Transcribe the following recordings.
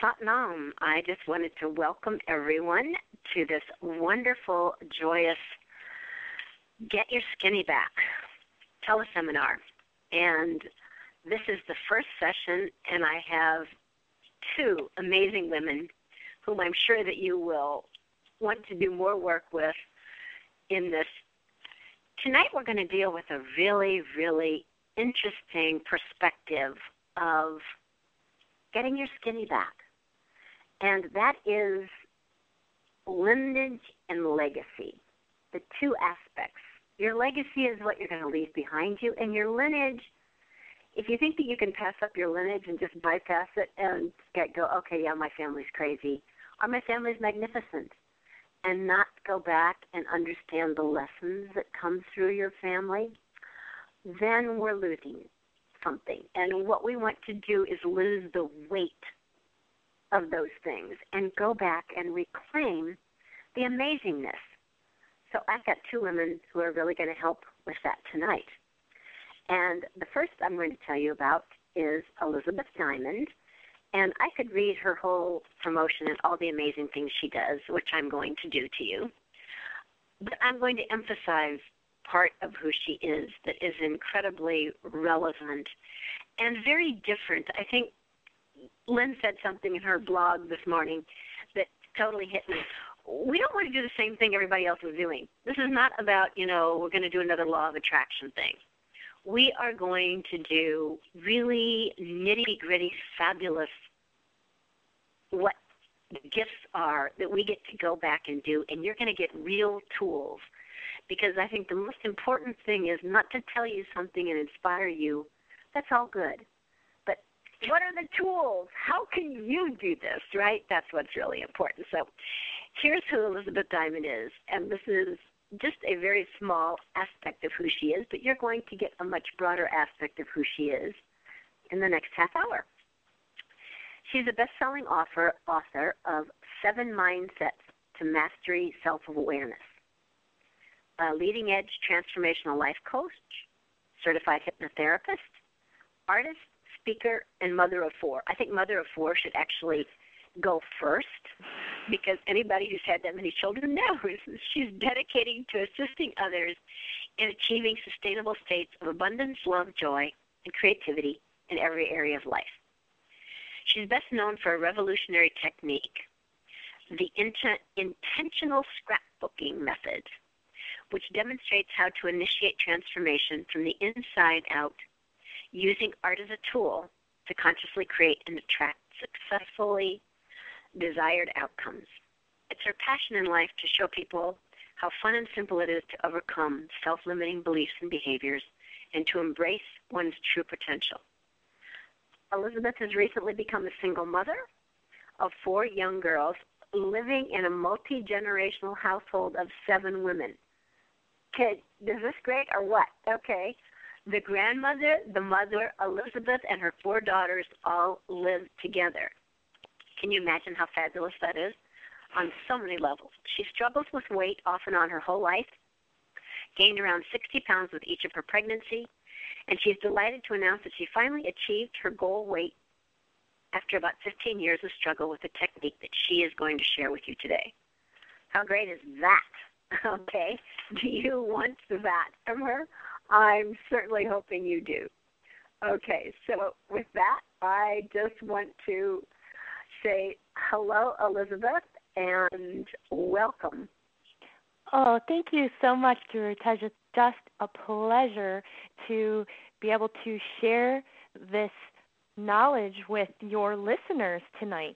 Satnam. I just wanted to welcome everyone to this wonderful, joyous Get Your Skinny Back teleseminar. And this is the first session, and I have two amazing women whom I'm sure that you will want to do more work with in this. Tonight we're going to deal with a really, really interesting perspective of getting your skinny back. And that is lineage and legacy, the two aspects. Your legacy is what you're going to leave behind you, and your lineage, if you think that you can pass up your lineage and just bypass it and go, okay, yeah, my family's crazy, or my family's magnificent, and not go back and understand the lessons that come through your family, then we're losing something. And what we want to do is lose the weight of those things and go back and reclaim the amazingness. So I've got two women who are really going to help with that tonight. And the first I'm going to tell you about is Elizabeth Diamond. And I could read her whole promotion and all the amazing things she does, which I'm going to do to you. But I'm going to emphasize part of who she is that is incredibly relevant and very different. I think Lynn said something in her blog this morning that totally hit me. We don't want to do the same thing everybody else is doing. This is not about, we're going to do another law of attraction thing. We are going to do really nitty-gritty, fabulous what the gifts are that we get to go back and do, and you're going to get real tools. Because I think the most important thing is not to tell you something and inspire you. That's all good. But what are the tools? How can you do this, right? That's what's really important. So here's who Elizabeth Diamond is, and this is just a very small aspect of who she is, but you're going to get a much broader aspect of who she is in the next half hour. She's a best-selling author of 7 Mindsets to Mastery Self-Awareness, a leading-edge transformational life coach, certified hypnotherapist, artist, speaker, and mother of 4. I think mother of 4 should actually go first, because anybody who's had that many children knows she's dedicating to assisting others in achieving sustainable states of abundance, love, joy, and creativity in every area of life. She's best known for a revolutionary technique, the intentional scrapbooking method, which demonstrates how to initiate transformation from the inside out using art as a tool to consciously create and attract successfully desired outcomes. It's her passion in life to show people how fun and simple it is to overcome self-limiting beliefs and behaviors and to embrace one's true potential. Elizabeth has recently become a single mother of 4 young girls living in a multi-generational household of 7 women. Okay, is this great or what? Okay. The grandmother, the mother, Elizabeth, and her 4 daughters all live together. Can you imagine how fabulous that is? On so many levels. She struggles with weight off and on her whole life, gained around 60 pounds with each of her pregnancy, and she's delighted to announce that she finally achieved her goal weight after about 15 years of struggle with the technique that she is going to share with you today. How great is that? Okay. Do you want that from her? I'm certainly hoping you do. Okay, so with that, I just want to say hello, Elizabeth, and welcome. Oh, thank you so much, Drew. It's just a pleasure to be able to share this knowledge with your listeners tonight.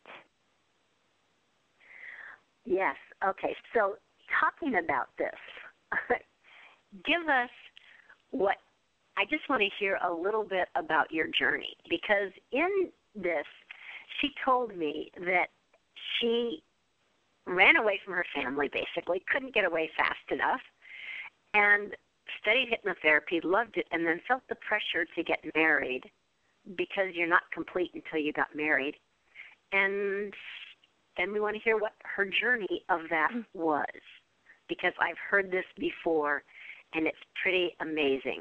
Yes, okay, so talking about this, give us what, I just want to hear a little bit about your journey, because in this, she told me that she ran away from her family, basically, couldn't get away fast enough, and studied hypnotherapy, loved it, and then felt the pressure to get married because you're not complete until you got married. And then we want to hear what her journey of that was, because I've heard this before, and it's pretty amazing.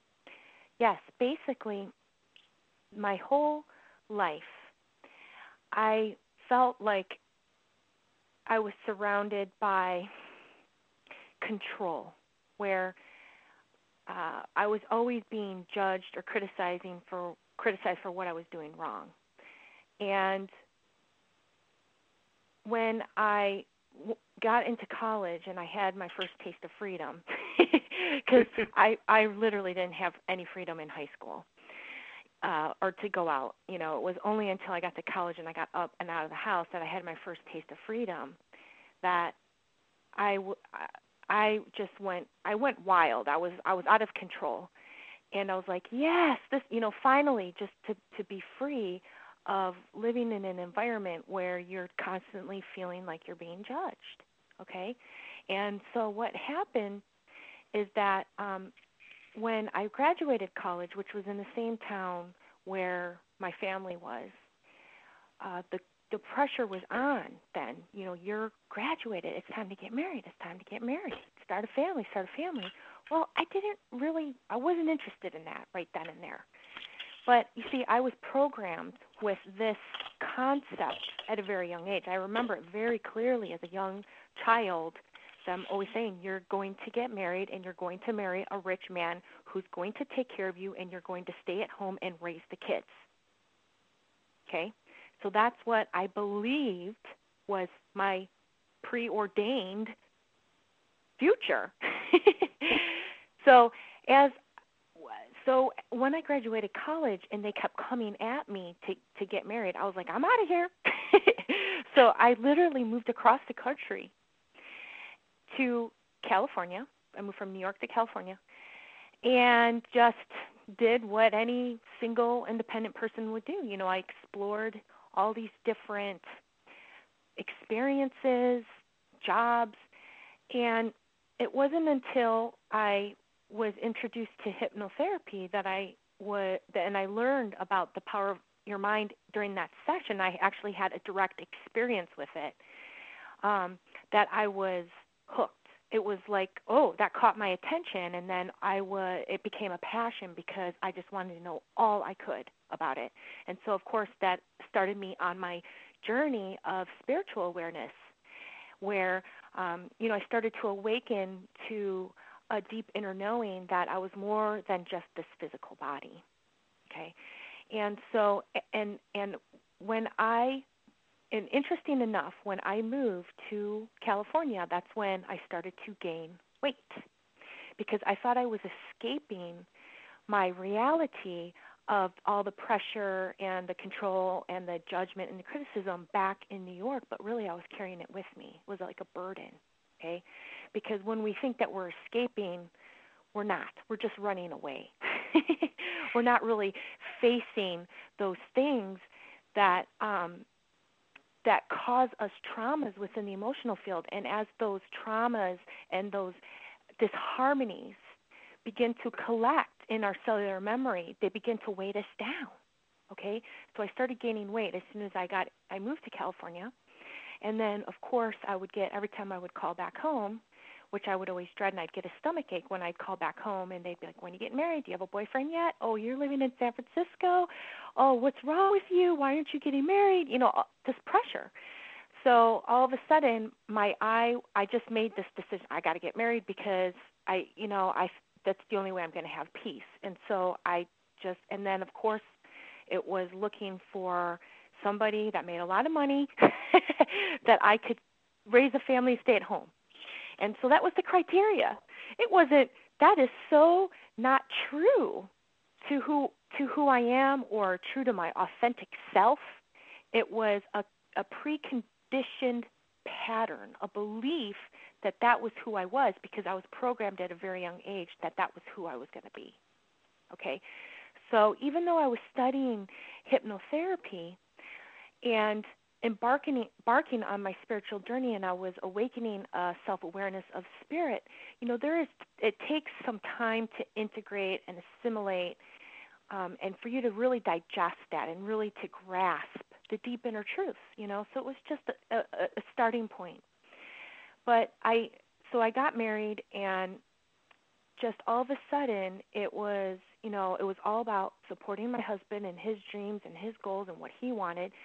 Yes, basically, my whole life, I felt like I was surrounded by control, where I was always being judged or criticized for what I was doing wrong. And when I got into college and I had my first taste of freedom, because I literally didn't have any freedom in high school or to go out. It was only until I got to college and I got up and out of the house that I had my first taste of freedom, that I went wild. I was out of control. And I was like, yes, this, finally, just to be free of living in an environment where you're constantly feeling like you're being judged, okay? And so what happened is that when I graduated college, which was in the same town where my family was, the pressure was on then. You're graduated. It's time to get married. It's time to get married. Start a family. Well, I wasn't interested in that right then and there. But you see, I was programmed with this concept at a very young age. I remember it very clearly as a young child. I'm always saying, you're going to get married and you're going to marry a rich man who's going to take care of you, and you're going to stay at home and raise the kids. Okay? So that's what I believed was my preordained future. So when I graduated college and they kept coming at me to get married, I was like, I'm out of here. So I literally moved across the country to California. I moved from New York to California and just did what any single independent person would do. I explored all these different experiences, jobs, and it wasn't until I was introduced to hypnotherapy and I learned about the power of your mind during that session. I actually had a direct experience with it, that I was hooked. It was like, that caught my attention, and then it became a passion because I just wanted to know all I could about it. And so, of course, that started me on my journey of spiritual awareness, where I started to awaken to a deep inner knowing that I was more than just this physical body. Okay, and so and interesting enough, when I moved to California, that's when I started to gain weight, because I thought I was escaping my reality of all the pressure and the control and the judgment and the criticism back in New York, but really I was carrying it with me. It was like a burden, okay? Because when we think that we're escaping, we're not. We're just running away. We're not really facing those things that cause us traumas within the emotional field. And as those traumas and those disharmonies begin to collect in our cellular memory, they begin to weight us down, okay? So I started gaining weight as soon as I moved to California. And then, of course, every time I would call back home, which I would always dread, and I'd get a stomach ache when I'd call back home, and they'd be like, when you get married, do you have a boyfriend yet? Oh, you're living in San Francisco? Oh, what's wrong with you? Why aren't you getting married? This pressure. So all of a sudden, I just made this decision. I got to get married because that's the only way I'm going to have peace. And so and then of course, it was looking for somebody that made a lot of money that I could raise a family, stay at home. And so that was the criteria. It wasn't, that is so not true to who I am or true to my authentic self. It was a preconditioned pattern, a belief that was who I was, because I was programmed at a very young age that was who I was going to be. Okay? So even though I was studying hypnotherapy and embarking on my spiritual journey, and I was awakening a self-awareness of spirit, it takes some time to integrate and assimilate, and for you to really digest that and really to grasp the deep inner truths, So it was just a starting point. But I got married, and just all of a sudden it was all about supporting my husband and his dreams and his goals and what he wanted.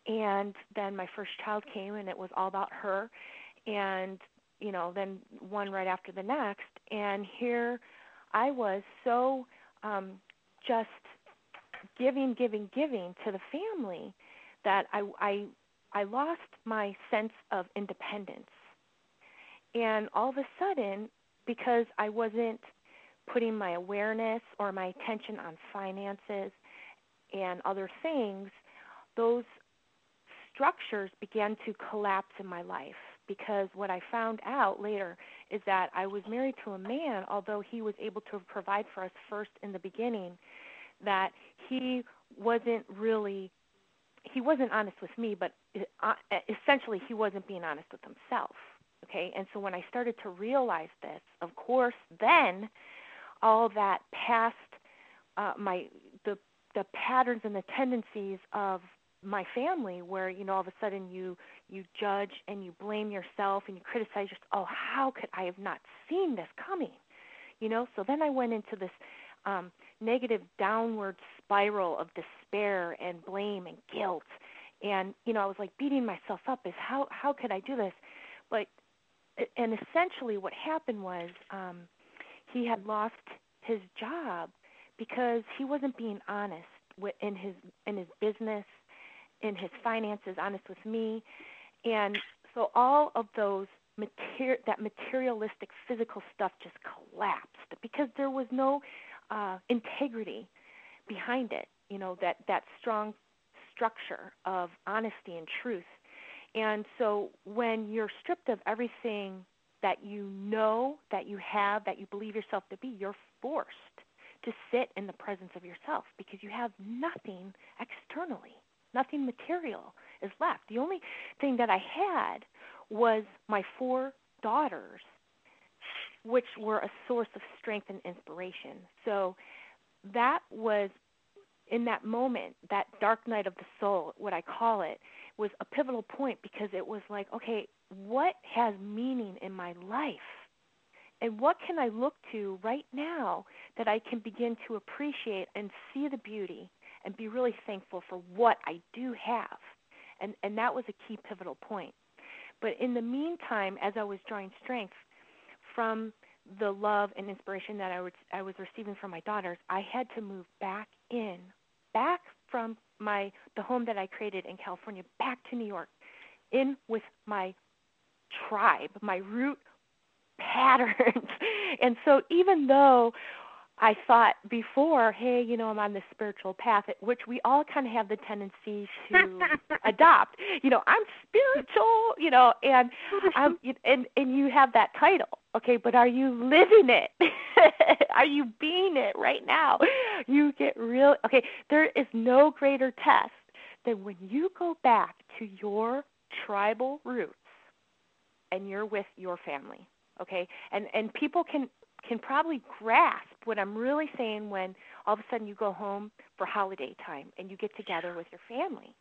And then my first child came, and it was all about her. And, then one right after the next. And here I was so just giving to the family that I lost my sense of independence. And all of a sudden, because I wasn't putting my awareness or my attention on finances and other things, those structures began to collapse in my life. Because what I found out later is that I was married to a man, although he was able to provide for us first in the beginning, that he wasn't honest with me, but essentially he wasn't being honest with himself. Okay, and so when I started to realize this, of course, then all that past the patterns and the tendencies of my family, where all of a sudden you judge and you blame yourself and you criticize yourself. Oh, how could I have not seen this coming? So then I went into this negative downward spiral of despair and blame and guilt, and I was like beating myself up as how could I do this? And essentially what happened was he had lost his job because he wasn't being honest in his business, in his finances, honest with me. And so all of those that materialistic physical stuff just collapsed because there was no integrity behind it, that strong structure of honesty and truth. And so when you're stripped of everything that that you have, that you believe yourself to be, you're forced to sit in the presence of yourself because you have nothing externally, nothing material is left. The only thing that I had was my 4 daughters, which were a source of strength and inspiration. So that was, in that moment, that dark night of the soul, what I call it, was a pivotal point because it was like, okay, what has meaning in my life? And what can I look to right now that I can begin to appreciate and see the beauty and be really thankful for what I do have? And that was a key pivotal point. But in the meantime, as I was drawing strength from the love and inspiration that I was receiving from my daughters, I had to move back from the home that I created in California, back to New York, in with my tribe, my root patterns. And so even though I thought before, hey, I'm on this spiritual path, which we all kind of have the tendency to adopt. I'm spiritual, and you have that title, okay, but are you living it? Are you being it right now? You get real, okay, there is no greater test than when you go back to your tribal roots and you're with your family, okay? And people can probably grasp what I'm really saying when all of a sudden you go home for holiday time and you get together with your family.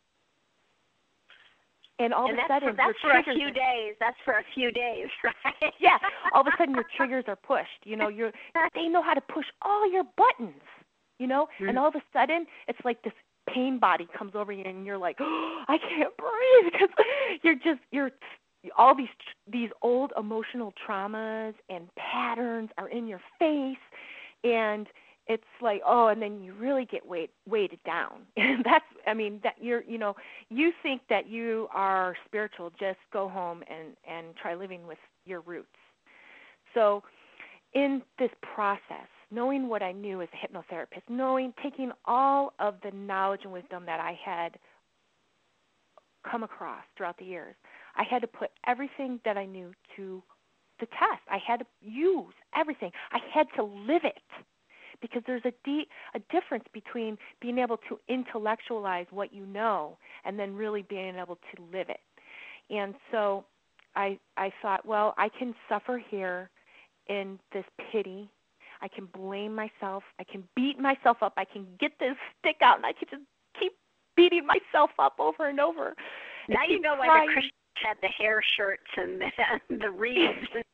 And all of a sudden that's for a few days. That's for a few days, right? Yeah. All of a sudden your triggers are pushed. They know how to push all your buttons, mm-hmm. And all of a sudden it's like this pain body comes over you and you're like, oh, I can't breathe because you're all these old emotional traumas and patterns are in your face, and it's like, oh, and then you really get weighted down. And you think that you are spiritual, just go home and try living with your roots. So in this process, knowing what I knew as a hypnotherapist, taking all of the knowledge and wisdom that I had come across throughout the years, I had to put everything that I knew to the test. I had to use everything. I had to live it because there's a difference between being able to intellectualize what you know and then really being able to live it. And so I thought, well, I can suffer here in this pity. I can blame myself. I can beat myself up. I can get this stick out and I can just keep beating myself up over and over. Now you know why the Christians had the hair shirts and the wreaths and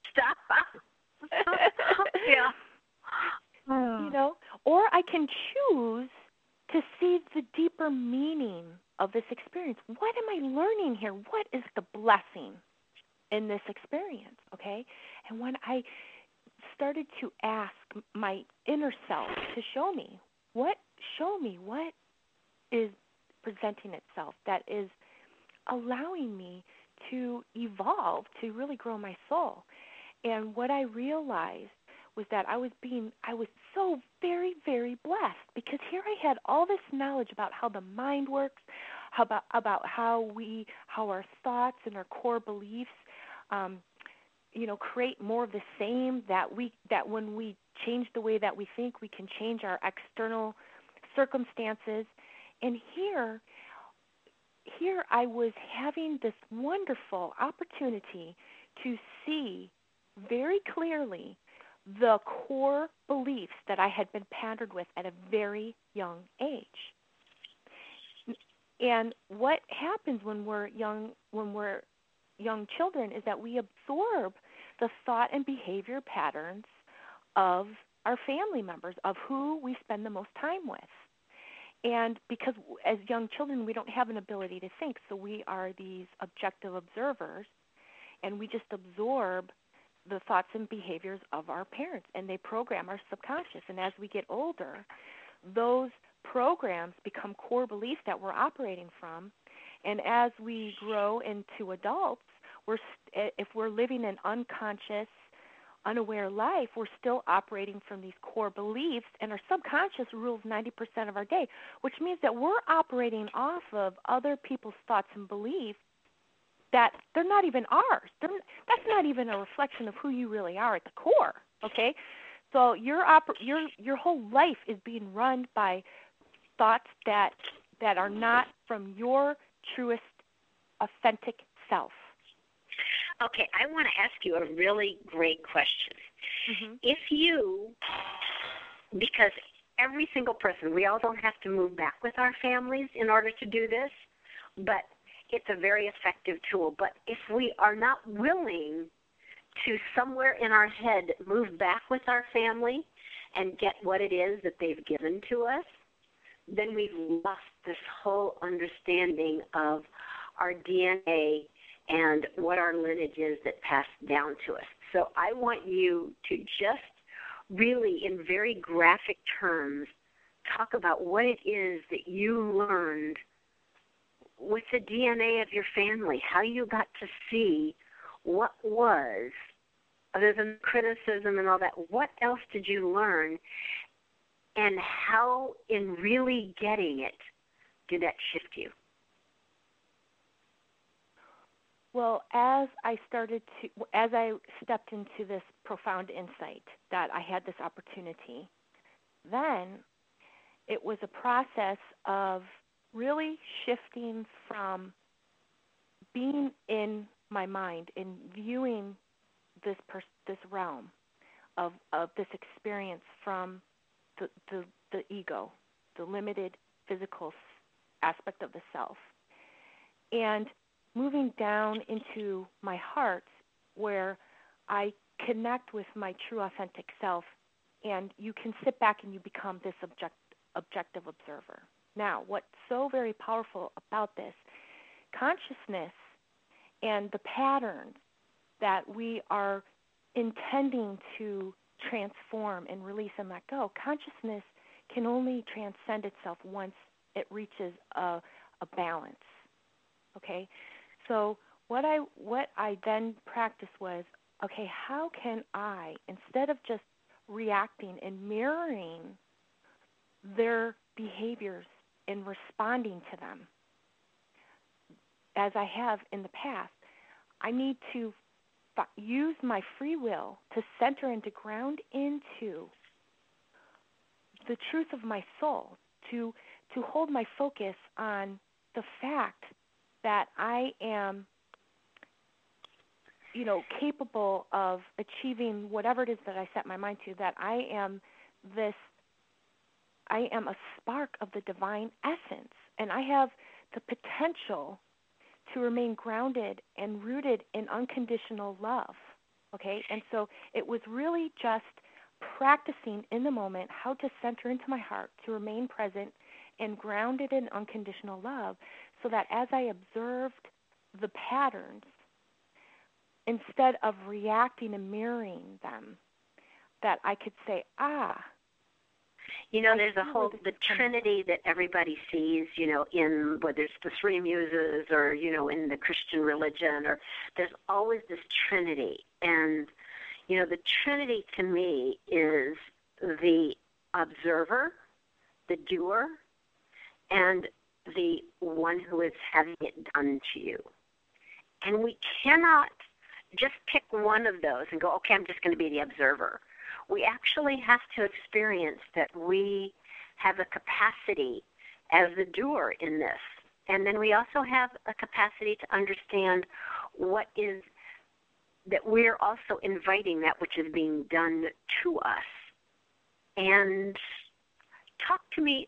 stuff. Yeah. Or I can choose to see the deeper meaning of this experience. What am I learning here? What is the blessing in this experience? Okay? And when I started to ask my inner self to show me what is presenting itself that is allowing me to evolve, to really grow my soul. And what I realized was that I was so very, very blessed, because here I had all this knowledge about how the mind works, about how our thoughts and our core beliefs create more of the same, that when we change the way that we think, we can change our external circumstances. And here I was having this wonderful opportunity to see very clearly the core beliefs that I had been patterned with at a very young age. And what happens when we're young children is that we absorb the thought and behavior patterns of our family members, of who we spend the most time with. And because as young children, we don't have an ability to think, so we are these objective observers, and we just absorb the thoughts and behaviors of our parents, and they program our subconscious. And as we get older, those programs become core beliefs that we're operating from. And as we grow into adults, if we're living an unconscious, unaware life, we're still operating from these core beliefs, and our subconscious rules 90% of our day, which means that we're operating off of other people's thoughts and beliefs that they're not even ours. That's not even a reflection of who you really are at the core, okay? So your whole life is being run by thoughts that are not from your truest, authentic self. Okay, I want to ask you a really great question. Mm-hmm. Because every single person, we all don't have to move back with our families in order to do this, but it's a very effective tool. But if we are not willing to somewhere in our head move back with our family and get what it is that they've given to us, then we've lost this whole understanding of our DNA and what our lineage is that passed down to us. So I want you to just really, in very graphic terms, talk about what it is that you learned with the DNA of your family, how you got to see what was, other than criticism and all that, what else did you learn, and how, in really getting it, did that shift you? Well, as I stepped into this profound insight that I had this opportunity, then it was a process of really shifting from being in my mind and viewing this realm of this experience from the ego, the limited physical aspect of the self, and moving down into my heart, where I connect with my true authentic self, and you can sit back and you become this objective observer. Now, what's so very powerful about this, consciousness and the patterns that we are intending to transform and release and let go, consciousness can only transcend itself once it reaches a balance, okay? So what I then practiced was, okay, how can I, instead of just reacting and mirroring their behaviors and responding to them as I have in the past, I need to use my free will to center and to ground into the truth of my soul, to hold my focus on the fact that I am, capable of achieving whatever it is that I set my mind to, that I am a spark of the divine essence, and I have the potential to remain grounded and rooted in unconditional love, okay? And so it was really just practicing in the moment how to center into my heart, to remain present and grounded in unconditional love, so that as I observed the patterns, instead of reacting and mirroring them, that I could say, there's the Trinity that everybody sees, in whether it's the Three Muses or, in the Christian religion, or there's always this Trinity. And, the Trinity to me is the observer, the doer, and the one who is having it done to you. And we cannot just pick one of those and go, okay, I'm just going to be the observer. We actually have to experience that we have a capacity as the doer in this. And then we also have a capacity to understand what is that we're also inviting that which is being done to us. And talk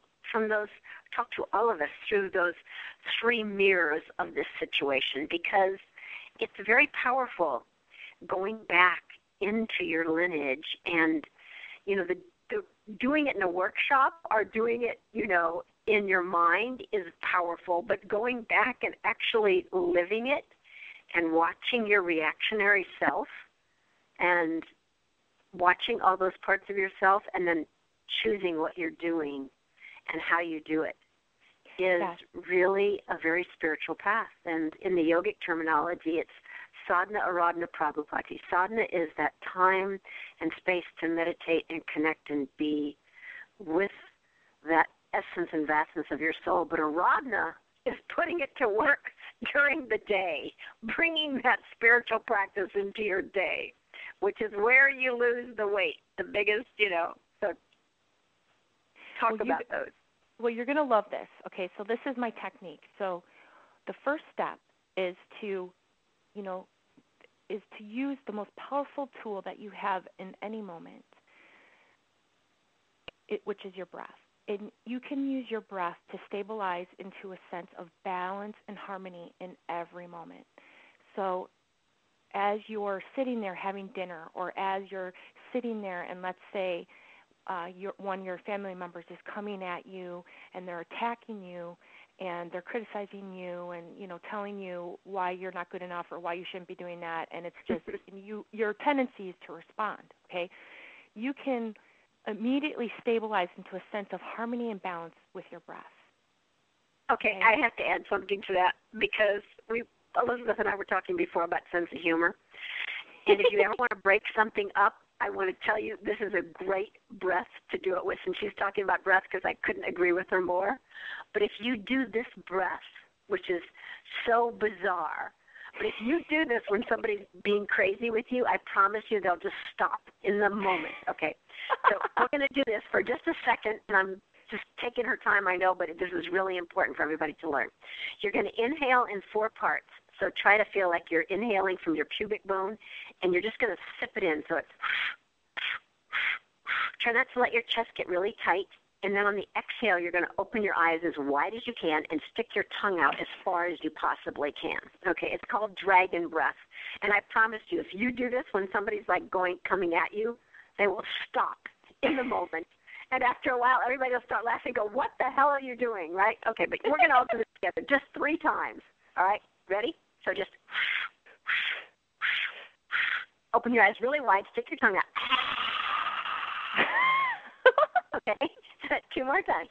to all of us through those three mirrors of this situation, because it's very powerful going back into your lineage, and the doing it in a workshop or doing it in your mind is powerful, but going back and actually living it and watching your reactionary self and watching all those parts of yourself and then choosing what you're doing and how you do it is really a very spiritual path. And in the yogic terminology, it's sadhana, aradhana, prabhupati. Sadhana is that time and space to meditate and connect and be with that essence and vastness of your soul. But aradhana is putting it to work during the day, bringing that spiritual practice into your day, which is where you lose the weight, the biggest, So talk about those. Well, you're going to love this. Okay, so this is my technique. So the first step is to use the most powerful tool that you have in any moment, which is your breath. And you can use your breath to stabilize into a sense of balance and harmony in every moment. So as you're sitting there having dinner, or as you're sitting there and let's say one of your family members is coming at you and they're attacking you and they're criticizing you and, telling you why you're not good enough or why you shouldn't be doing that, and it's just your tendency is to respond, okay? You can immediately stabilize into a sense of harmony and balance with your breath. Okay, I have to add something to that, because Elizabeth and I were talking before about sense of humor. And if you ever want to break something up, I want to tell you this is a great breath to do it with. And she's talking about breath because I couldn't agree with her more. But if you do this breath, which is so bizarre, but if you do this when somebody's being crazy with you, I promise you they'll just stop in the moment. Okay, so we're going to do this for just a second, and I'm just taking her time, I know, but this is really important for everybody to learn. You're going to inhale in 4 parts. So try to feel like you're inhaling from your pubic bone, and you're just going to sip it in. So it's try not to let your chest get really tight. And then on the exhale, you're going to open your eyes as wide as you can and stick your tongue out as far as you possibly can. Okay, it's called dragon breath. And I promise you, if you do this when somebody's coming at you, they will stop in the moment. And after a while, everybody will start laughing and go, what the hell are you doing, right? Okay, but we're going to all do this together just 3 times. All right, ready? So just open your eyes really wide, stick your tongue out. Okay, 2 more times.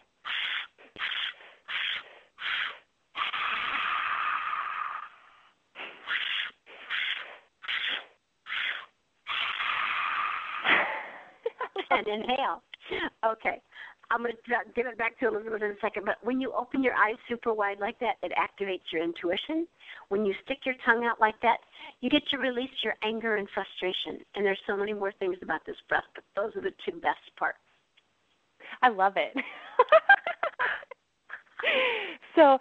And inhale. Okay. I'm going to give it back to Elizabeth in a second, but when you open your eyes super wide like that, it activates your intuition. When you stick your tongue out like that, you get to release your anger and frustration. And there's so many more things about this breath, but those are the 2 best parts. I love it. So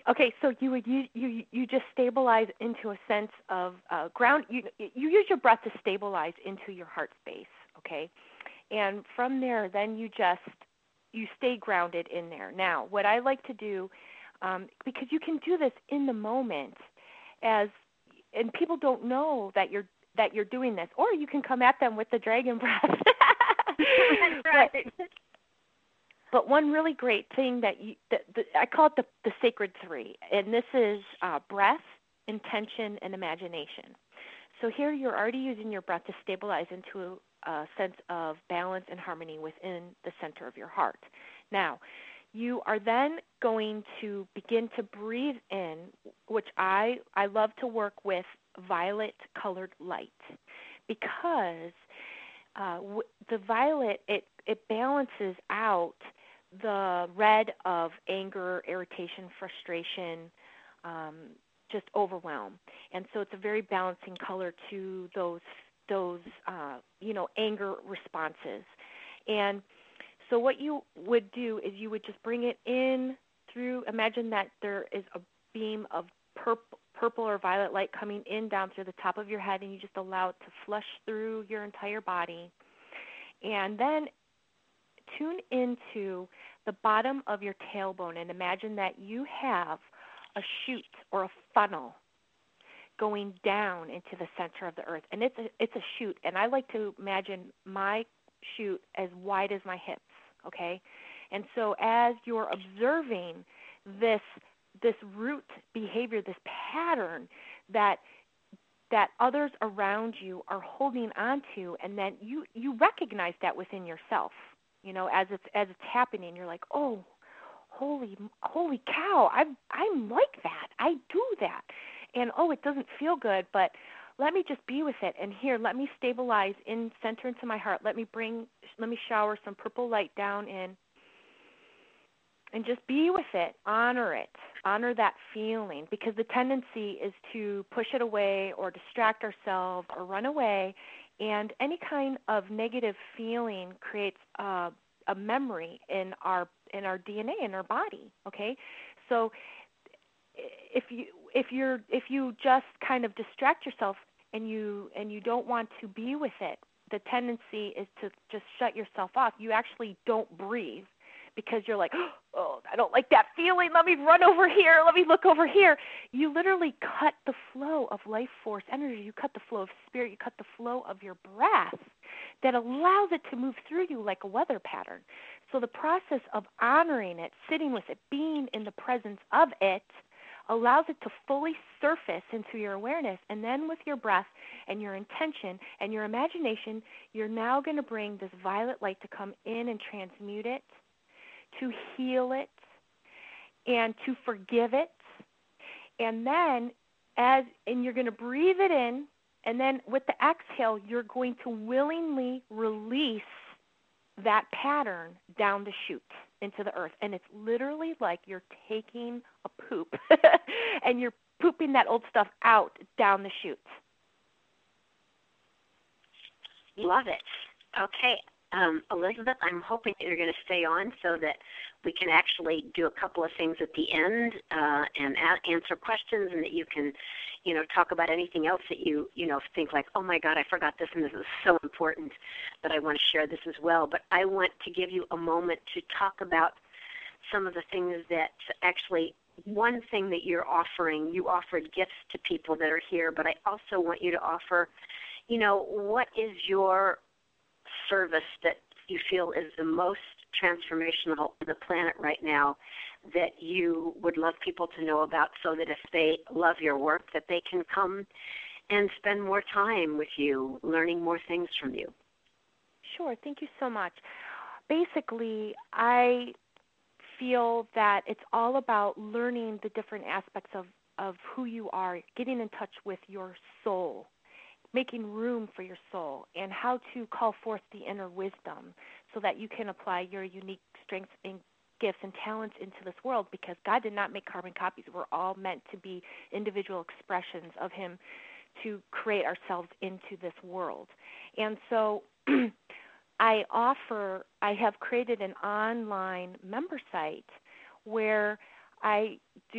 you just stabilize into a sense of ground. You use your breath to stabilize into your heart space, okay? And from there, then you stay grounded in there. Now, what I like to do, because you can do this in the moment, and people don't know that you're doing this, or you can come at them with the dragon breath. That's right. But one really great thing that I call it the sacred three, and this is breath, intention, and imagination. So here you're already using your breath to stabilize into a sense of balance and harmony within the center of your heart. Now, you are then going to begin to breathe in, which I love to work with violet colored light, because the violet, it balances out the red of anger, irritation, frustration, just overwhelm. And so it's a very balancing color to those anger responses. And so what you would do is you would just bring it in through, imagine that there is a beam of purple or violet light coming in down through the top of your head, and you just allow it to flush through your entire body. And then tune into the bottom of your tailbone and imagine that you have a chute or a funnel going down into the center of the earth. And it's a chute, and I like to imagine my chute as wide as my hips, okay? And so as you're observing this root behavior, this pattern that others around you are holding onto, and then you recognize that within yourself, as it's happening. You're like, oh, holy cow, I'm like that. I do that, and oh, it doesn't feel good, but let me just be with it. And here, let me stabilize center into my heart. Let me shower some purple light down in, and just be with it. Honor that feeling, because the tendency is to push it away or distract ourselves or run away, and any kind of negative feeling creates a memory in our DNA, in our body. Okay, so if you just kind of distract yourself and you don't want to be with it, the tendency is to just shut yourself off. You actually don't breathe, because you're like, oh, I don't like that feeling. Let me run over here. Let me look over here. You literally cut the flow of life force energy. You cut the flow of spirit. You cut the flow of your breath that allows it to move through you like a weather pattern. So the process of honoring it, sitting with it, being in the presence of it, allows it to fully surface into your awareness. And then with your breath and your intention and your imagination, you're now going to bring this violet light to come in and transmute it, to heal it, and to forgive it. And then you're going to breathe it in, and then with the exhale, you're going to willingly release that pattern down the chute into the earth. And it's literally like you're taking a poop and you're pooping that old stuff out down the chute. Love it. Okay. Elizabeth, I'm hoping that you're going to stay on so that we can actually do a couple of things at the end and answer questions, and that you can, talk about anything else that you think like, oh my God, I forgot this, and this is so important that I want to share this as well. But I want to give you a moment to talk about some of the things that actually, one thing that you're offering. You offered gifts to people that are here, but I also want you to offer, what is your service that you feel is the most transformational on the planet right now that you would love people to know about, so that if they love your work, that they can come and spend more time with you, learning more things from you? Sure. Thank you so much. Basically, I feel that it's all about learning the different aspects of who you are, getting in touch with your soul, making room for your soul, and how to call forth the inner wisdom so that you can apply your unique strengths and gifts and talents into this world, because God did not make carbon copies. We're all meant to be individual expressions of Him to create ourselves into this world. And so I have created an online member site where I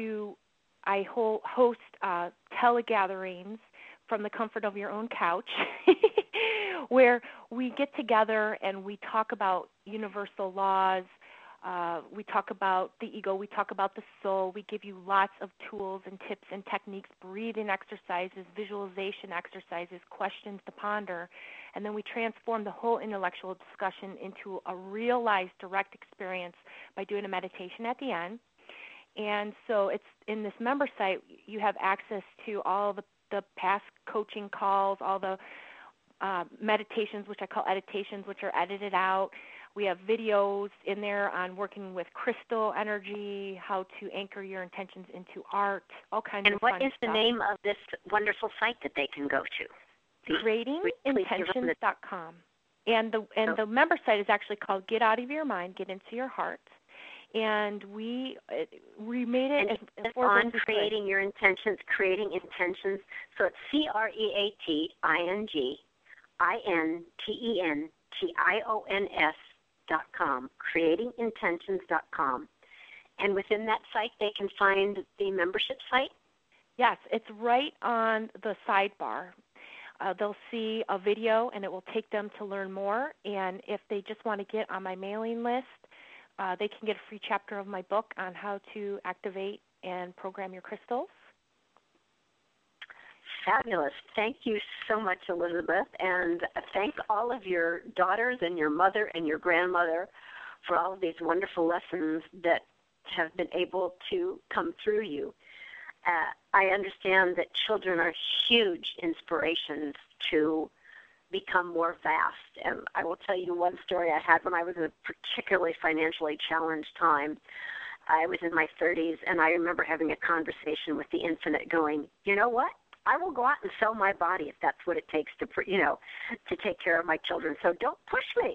host telegatherings from the comfort of your own couch, where we get together and we talk about universal laws, We talk about the ego. We talk about the soul. We give you lots of tools and tips and techniques, breathing exercises, visualization exercises, questions to ponder. And then we transform the whole intellectual discussion into a realized direct experience by doing a meditation at the end. And so it's in this member site, you have access to all the past coaching calls, all the meditations, which I call editations, which are edited out. We have videos in there on working with crystal energy, how to anchor your intentions into art, all kinds of fun stuff. And what is the name of this wonderful site that they can go to? CreatingIntentions.com. And the member site is actually called Get Out of Your Mind, Get Into Your Heart. And we made it and as affordable on Creating Your Intentions, Creating Intentions. So it's CreatingIntentions.com, CreatingIntentions.com. And within that site, they can find the membership site? Yes, it's right on the sidebar. They'll see a video, and it will take them to learn more. And if they just want to get on my mailing list, they can get a free chapter of my book on how to activate and program your crystals. Fabulous. Thank you so much, Elizabeth. And thank all of your daughters and your mother and your grandmother for all of these wonderful lessons that have been able to come through you. I understand that children are huge inspirations to become more vast. And I will tell you one story I had when I was in a particularly financially challenged time. I was in my 30s, and I remember having a conversation with the infinite going, you know what? I will go out and sell my body if that's what it takes to, to take care of my children. So don't push me,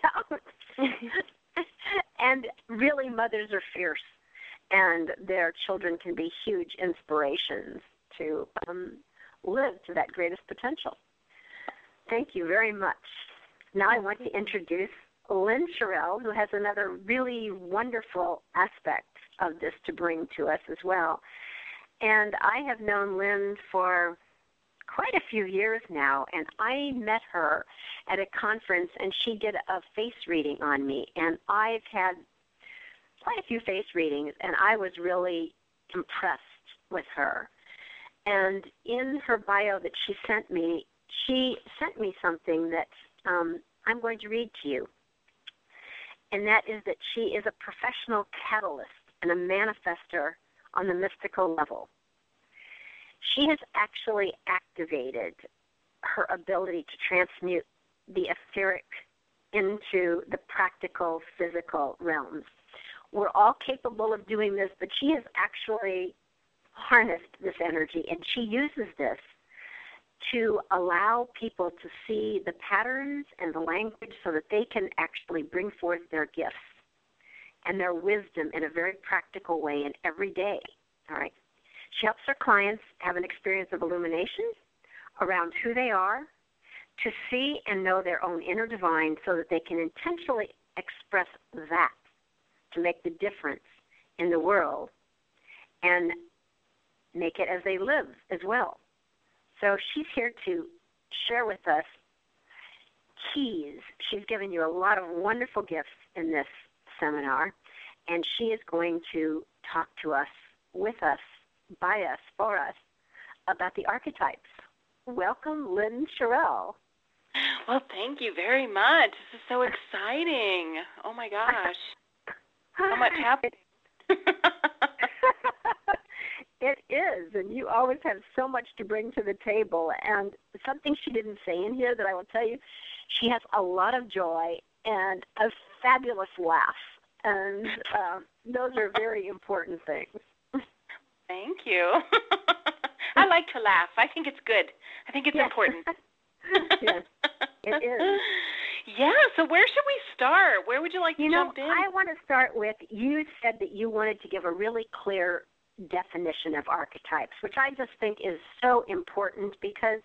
And really, mothers are fierce, and their children can be huge inspirations to live to that greatest potential. Thank you very much. Now I want to introduce Lynn Sherrill, who has another really wonderful aspect of this to bring to us as well. And I have known Lynn for quite a few years now, and I met her at a conference, and she did a face reading on me. And I've had quite a few face readings, and I was really impressed with her. And in her bio that she sent me something that I'm going to read to you. And that is that she is a professional catalyst and a manifester on the mystical level. She has actually activated her ability to transmute the etheric into the practical physical realms. We're all capable of doing this, but she has actually harnessed this energy, and she uses this to allow people to see the patterns and the language so that they can actually bring forth their gifts and their wisdom in a very practical way in every day. All right. She helps her clients have an experience of illumination around who they are, to see and know their own inner divine so that they can intentionally express that to make the difference in the world and make it as they live as well. So she's here to share with us keys. She's given you a lot of wonderful gifts in this seminar, and she is going to talk to us, with us, by us, for us, about the archetypes. Welcome, Lynn Sherrill. Well, thank you very much. This is so exciting. Oh, my gosh. So much happening. It is, and you always have so much to bring to the table. And something she didn't say in here that I will tell you, she has a lot of joy and a fabulous laugh. And those are very important things. Thank you. I like to laugh. I think it's good. I think it's important. Yes, it is. Yeah, so where should we start? Where would you like to jump in? I want to start with, you said that you wanted to give a really clear definition of archetypes, which I just think is so important because,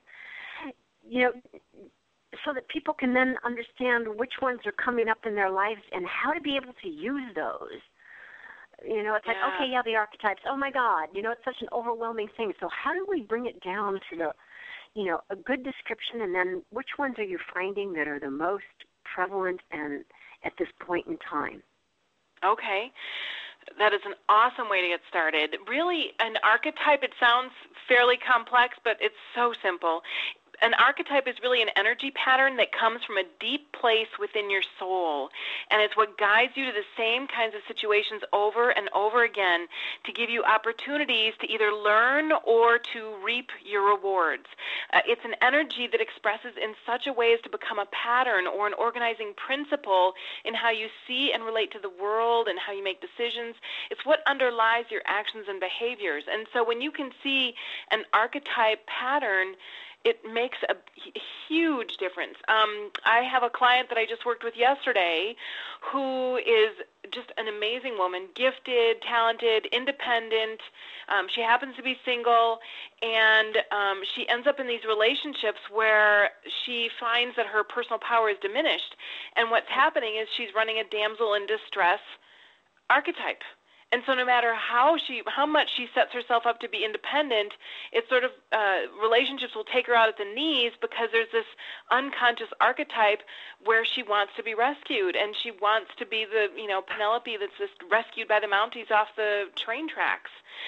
so that people can then understand which ones are coming up in their lives and how to be able to use those. It's like, okay, the archetypes, oh my God, it's such an overwhelming thing. So how do we bring it down to a good description, and then which ones are you finding that are the most prevalent and at this point in time? Okay. That is an awesome way to get started. Really, an archetype, it sounds fairly complex, but it's so simple. An archetype is really an energy pattern that comes from a deep place within your soul, and it's what guides you to the same kinds of situations over and over again to give you opportunities to either learn or to reap your rewards. It's an energy that expresses in such a way as to become a pattern or an organizing principle in how you see and relate to the world and how you make decisions. It's what underlies your actions and behaviors. And so when you can see an archetype pattern, it makes a huge difference. I have a client that I just worked with yesterday who is just an amazing woman, gifted, talented, independent. She happens to be single, and she ends up in these relationships where she finds that her personal power is diminished. And what's happening is she's running a damsel in distress archetype. And so no matter how much she sets herself up to be independent, it's sort of relationships will take her out at the knees because there's this unconscious archetype where she wants to be rescued, and she wants to be the, Penelope that's just rescued by the Mounties off the train tracks.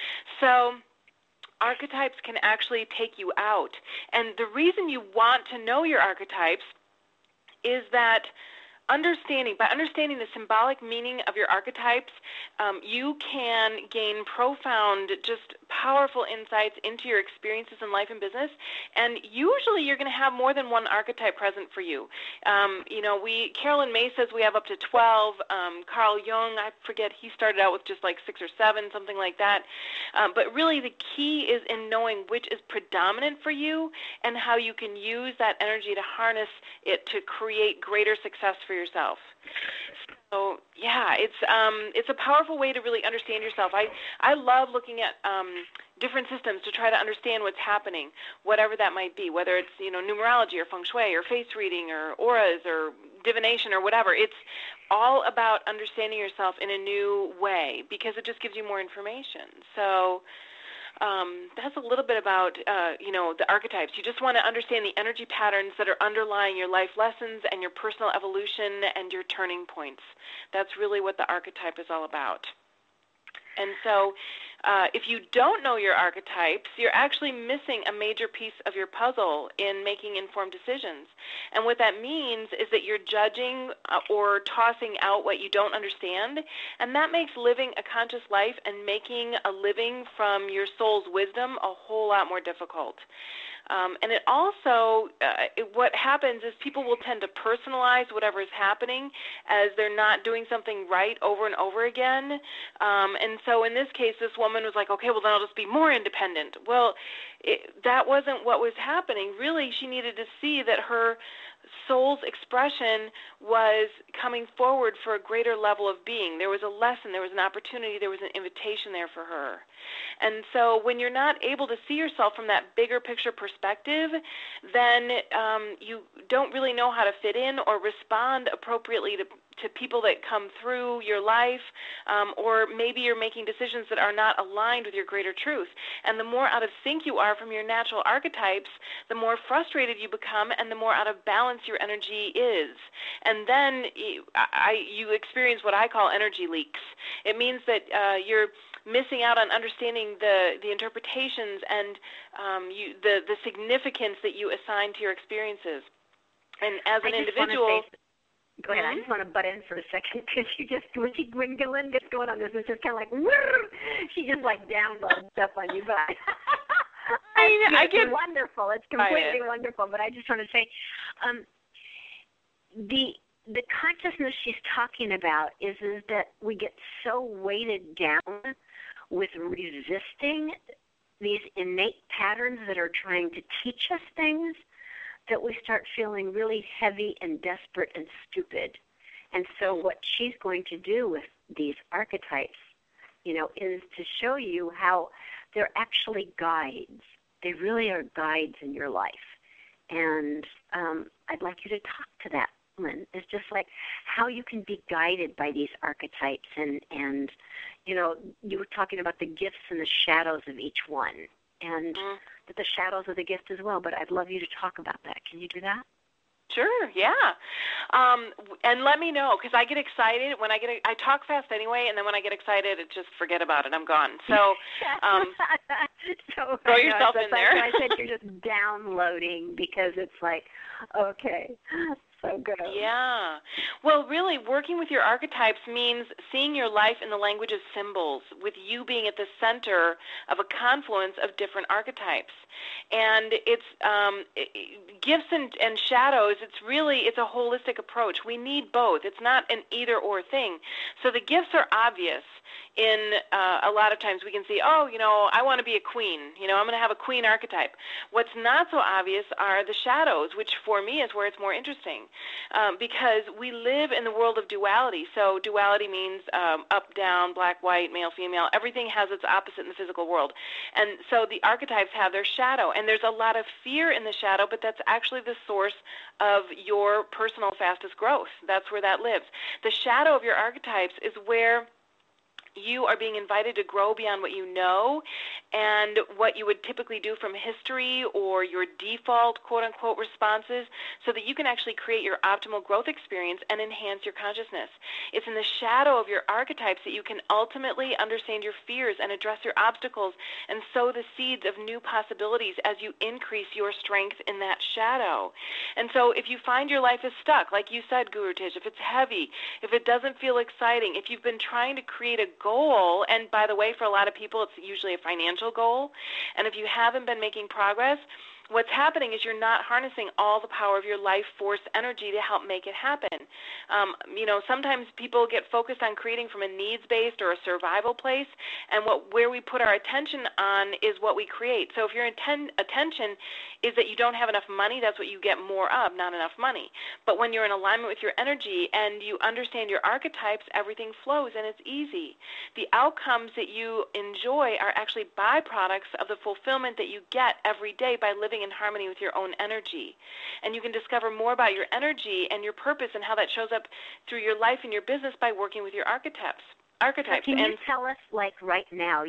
So archetypes can actually take you out. And the reason you want to know your archetypes is that by understanding the symbolic meaning of your archetypes, you can gain profound, just powerful insights into your experiences in life and business. And usually you're going to have more than one archetype present for you. Carolyn May says we have up to 12. Carl Jung, I forget, he started out with just like 6 or 7, something like that. But really the key is in knowing which is predominant for you and how you can use that energy to harness it to create greater success for yourself. So yeah, it's a powerful way to really understand yourself. I love looking at different systems to try to understand what's happening, whatever that might be, whether it's numerology or feng shui or face reading or auras or divination or whatever. It's all about understanding yourself in a new way because it just gives you more information. So that's a little bit about, the archetypes. You just want to understand the energy patterns that are underlying your life lessons and your personal evolution and your turning points. That's really what the archetype is all about. And so if you don't know your archetypes, you're actually missing a major piece of your puzzle in making informed decisions. And what that means is that you're judging or tossing out what you don't understand, and that makes living a conscious life and making a living from your soul's wisdom a whole lot more difficult. And it also, what happens is people will tend to personalize whatever is happening as they're not doing something right over and over again. And so in this case, this woman was like, okay, well, then I'll just be more independent. Well, that wasn't what was happening. Really, she needed to see that her soul's expression was coming forward for a greater level of being. There was a lesson, there was an opportunity, there was an invitation there for her. And so when you're not able to see yourself from that bigger picture perspective, then you don't really know how to fit in or respond appropriately to people that come through your life, or maybe you're making decisions that are not aligned with your greater truth. And the more out of sync you are from your natural archetypes, the more frustrated you become and the more out of balance your energy is. And then you experience what I call energy leaks. It means that you're missing out on understanding the interpretations and the significance that you assign to your experices. And as an individual... Go ahead. I just want to butt in for a second because when Glenn gets going on this, it's just kind of like, she just like downloads stuff on you. But I get wonderful. It's completely wonderful. But I just want to say, the consciousness she's talking about is that we get so weighted down with resisting these innate patterns that are trying to teach us things, that we start feeling really heavy and desperate and stupid. And so what she's going to do with these archetypes, is to show you how they're actually guides. They really are guides in your life. And I'd like you to talk to that, Lynn. It's just like how you can be guided by these archetypes. And you were talking about the gifts and the shadows of each one. And the shadows of the gift as well, but I'd love you to talk about that. Can you do that? Sure, yeah. And let me know, because I get excited when I talk fast anyway, and then when I get excited, just forget about it. I'm gone. So so throw yourself in there. I said you're just downloading because it's like, okay, so good. Yeah. Well, really, working with your archetypes means seeing your life in the language of symbols, with you being at the center of a confluence of different archetypes. And it's gifts and shadows. It's a holistic approach. We need both. It's not an either or thing. So the gifts are obvious. In a lot of times we can see, I want to be a queen. I'm going to have a queen archetype. What's not so obvious are the shadows, which for me is where it's more interesting, because we live in the world of duality. So duality means up, down, black, white, male, female. Everything has its opposite in the physical world. And so the archetypes have their shadow, and there's a lot of fear in the shadow, but that's actually the source of your personal fastest growth. That's where that lives. The shadow of your archetypes is where you are being invited to grow beyond what you know and what you would typically do from history or your default quote-unquote responses, so that you can actually create your optimal growth experience and enhance your consciousness. It's in the shadow of your archetypes that you can ultimately understand your fears and address your obstacles and sow the seeds of new possibilities as you increase your strength in that shadow. And so if you find your life is stuck, like you said, Guru Tish, if it's heavy, if it doesn't feel exciting, if you've been trying to create a goal, and by the way, for a lot of people, it's usually a financial goal, and if you haven't been making progress, what's happening is you're not harnessing all the power of your life force energy to help make it happen. Sometimes people get focused on creating from a needs-based or a survival place, and where we put our attention on is what we create. So if your attention is that you don't have enough money, that's what you get more of, not enough money. But when you're in alignment with your energy and you understand your archetypes, everything flows and it's easy. The outcomes that you enjoy are actually byproducts of the fulfillment that you get every day by living in harmony with your own energy. And you can discover more about your energy and your purpose and how that shows up through your life and your business by working with your archetypes. So can you tell us, like right now,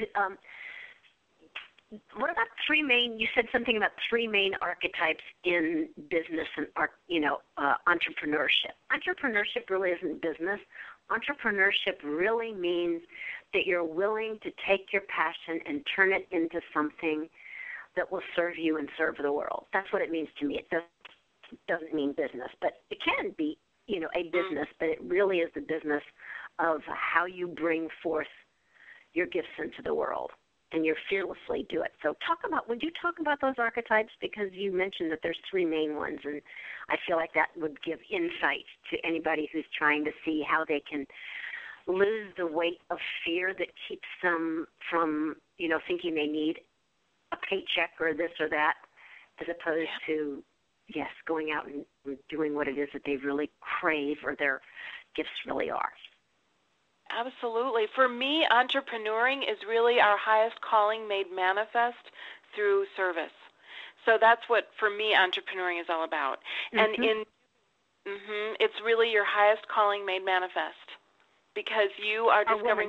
what about three main? You said something about three main archetypes in business and entrepreneurship. Entrepreneurship really isn't business. Entrepreneurship really means that you're willing to take your passion and turn it into something that will serve you and serve the world. That's what it means to me. It doesn't mean business, but it can be, a business, but it really is the business of how you bring forth your gifts into the world, and you fearlessly do it. So would you talk about those archetypes? Because you mentioned that there's three main ones, and I feel like that would give insight to anybody who's trying to see how they can lose the weight of fear that keeps them from, thinking they need a paycheck or this or that, as opposed to, going out and doing what it is that they really crave or their gifts really are. Absolutely. For me, entrepreneuring is really our highest calling made manifest through service. So that's what, for me, entrepreneuring is all about. Mm-hmm. And it's really your highest calling made manifest, because you are discovering.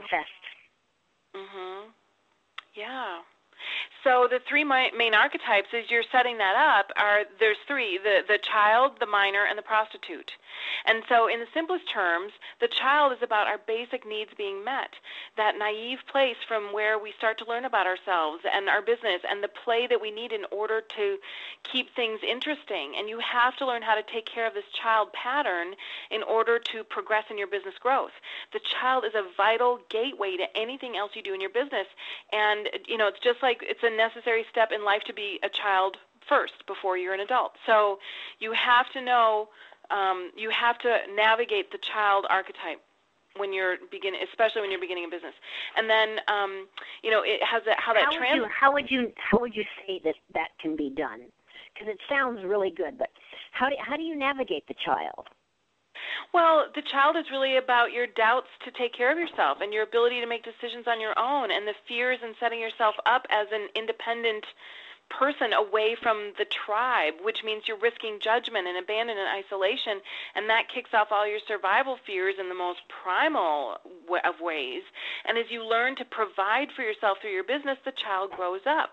Yeah. So the three main archetypes, as you're setting that up, there's three: the child, the minor, and the prostitute. And so in the simplest terms, the child is about our basic needs being met, that naive place from where we start to learn about ourselves and our business and the play that we need in order to keep things interesting. And you have to learn how to take care of this child pattern in order to progress in your business growth. The child is a vital gateway to anything else you do in your business. And, it's just like it's a necessary step in life to be a child first before you're an adult. So you have to know, you have to navigate the child archetype when you're especially when you're beginning a business. And then, it has how that translates. How would you say that can be done? Because it sounds really good, but how do you navigate the child? Well, the child is really about your doubts to take care of yourself and your ability to make decisions on your own, and the fears in setting yourself up as an independent person away from the tribe, which means you're risking judgment and abandonment and isolation, and that kicks off all your survival fears in the most primal of ways. And as you learn to provide for yourself through your business, the child grows up.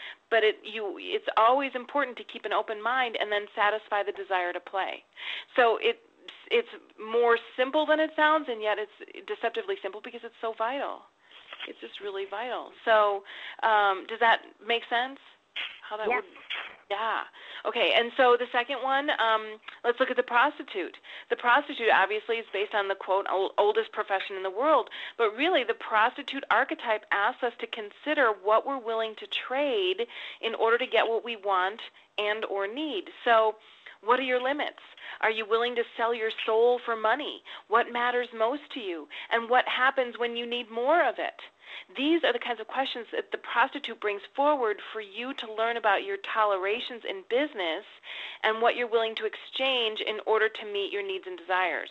but it's always important to keep an open mind and then satisfy the desire to play. So it's more simple than it sounds, and yet it's deceptively simple because it's so vital. It's just really vital. So does that make sense? How that yes. would? Yeah. Okay, and so the second one, let's look at the prostitute. The prostitute obviously is based on the, quote, oldest profession in the world, but really the prostitute archetype asks us to consider what we're willing to trade in order to get what we want and or need. So what are your limits? Are you willing to sell your soul for money? What matters most to you? And what happens when you need more of it? These are the kinds of questions that the prostitute brings forward for you to learn about your tolerations in business and what you're willing to exchange in order to meet your needs and desires.